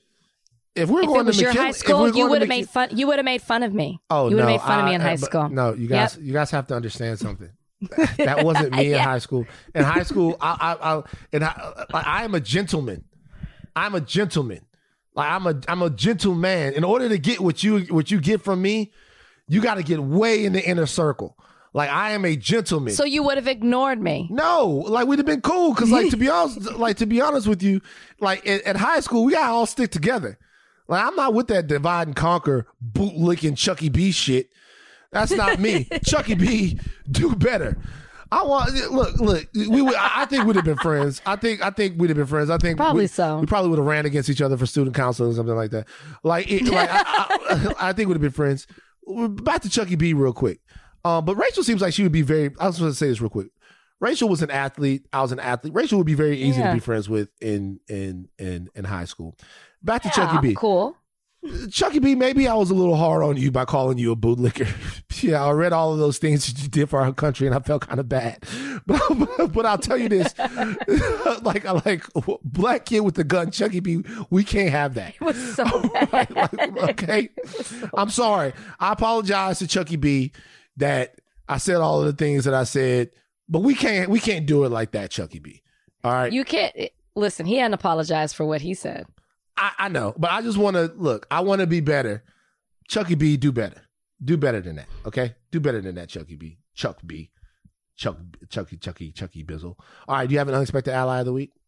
If we're if going it was to your McKinley, high school, you would have McKin- made fun. You would have made fun of me. Oh, you would no, have made fun I, of me in I, high but, school. No, you guys, yep. you guys have to understand something. That wasn't me yeah. in high school. In high school, I, I, I and I, I am a gentleman. I'm a gentleman. Like I'm a, I'm a gentleman. In order to get what you, what you get from me, you got to get way in the inner circle. Like I am a gentleman. So you would have ignored me. No, like we'd have been cool. Cause like, to be honest, like to be honest with you, like at, at high school, we gotta all stick together. Like I'm not with that divide and conquer bootlicking Chucky B shit. That's not me. Chucky B, do better. I want look, look. We would, I think we'd have been friends. I think, I think we'd have been friends. I think probably we, so. We probably would have ran against each other for student council or something like that. Like, it, like I, I, I think we'd have been friends. Back to Chucky B real quick. Um, but Rachel seems like she would be very. I was going to say this real quick. Rachel was an athlete. I was an athlete. Rachel would be very easy yeah. to be friends with in in in in high school. Back to yeah, Chucky B. Cool. Chucky B, maybe I was a little hard on you by calling you a bootlicker. Yeah, I read all of those things that you did for our country, and I felt kind of bad. But, but, but I'll tell you this: like, I like black kid with the gun, Chucky B. We can't have that. It was so bad. Right, like, okay, so I'm sorry. I apologize to Chucky B that I said all of the things that I said, but we can't. We can't do it like that, Chucky B. All right, you can't listen. He hadn't apologized for what he said. I, I know, but I just want to look. I want to be better. Chucky B, do better. Do better than that. Okay, do better than that, Chucky B. Chuck B. Chuck, Chucky, Chucky, Chucky Bizzle. All right, do you have an unexpected ally of the week?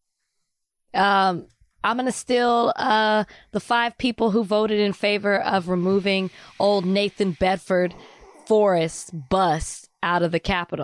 Um, I'm gonna steal uh the five people who voted in favor of removing old Nathan Bedford Forrest bust out of the Capitol.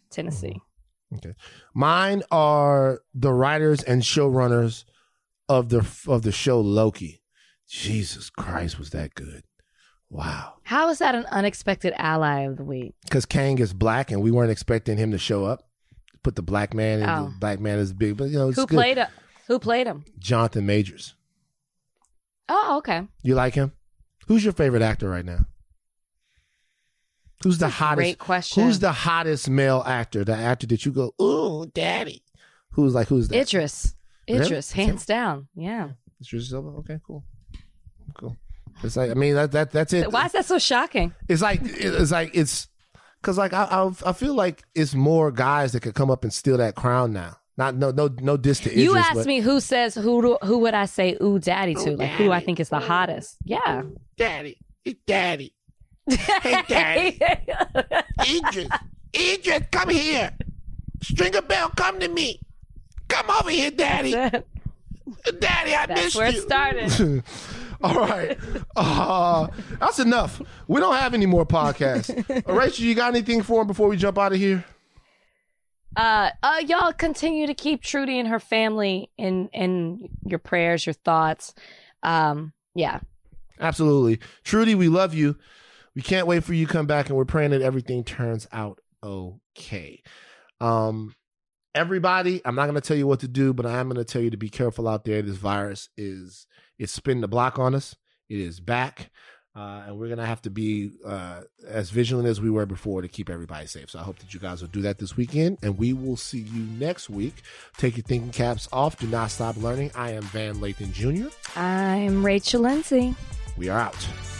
Tennessee. Okay. Mine are the writers and showrunners of the of the show Loki. Jesus Christ, was that good. Wow. How is that an unexpected ally of the week? Because Kang is black and we weren't expecting him to show up. Put the black man and Oh. the black man is big. But, you know, it's Who good. played it? Who played him? Jonathan Majors. Oh, okay. You like him? Who's your favorite actor right now? Who's the hottest? Great question. Who's the hottest male actor? The actor that you go, ooh, daddy. Who's like, who's that? Idris. Really? Idris, hands down. Yeah. Idris Elba? Okay, cool. Cool. It's like, I mean, that that that's it. Why is that so shocking? It's like, it's like, it's, because like, I, I I feel like it's more guys that could come up and steal that crown now. Not, no, no, no diss to Idris. You asked but, me who says, who do, who would I say, ooh, daddy to? Like, who do I think is the hottest? Yeah. Daddy. It's daddy. Hey, daddy. Idris. Idris, come here. Stringer Bell, come to me. Come over here, daddy. Daddy, I That's missed where you. it started. All right. Uh, that's enough. We don't have any more podcasts. Uh, Rachel, you got anything for him before we jump out of here? Uh, uh, y'all continue to keep Trudy and her family in, in your prayers, your thoughts. Um, yeah. Absolutely. Trudy, we love you. We can't wait for you to come back, and we're praying that everything turns out okay. Um, everybody, I'm not going to tell you what to do, but I am going to tell you to be careful out there. This virus is, it's spinning the block on us. It is back. Uh, and we're going to have to be uh, as vigilant as we were before to keep everybody safe. So I hope that you guys will do that this weekend. And we will see you next week. Take your thinking caps off. Do not stop learning. I am Van Lathan Junior I'm Rachel Lindsay. We are out.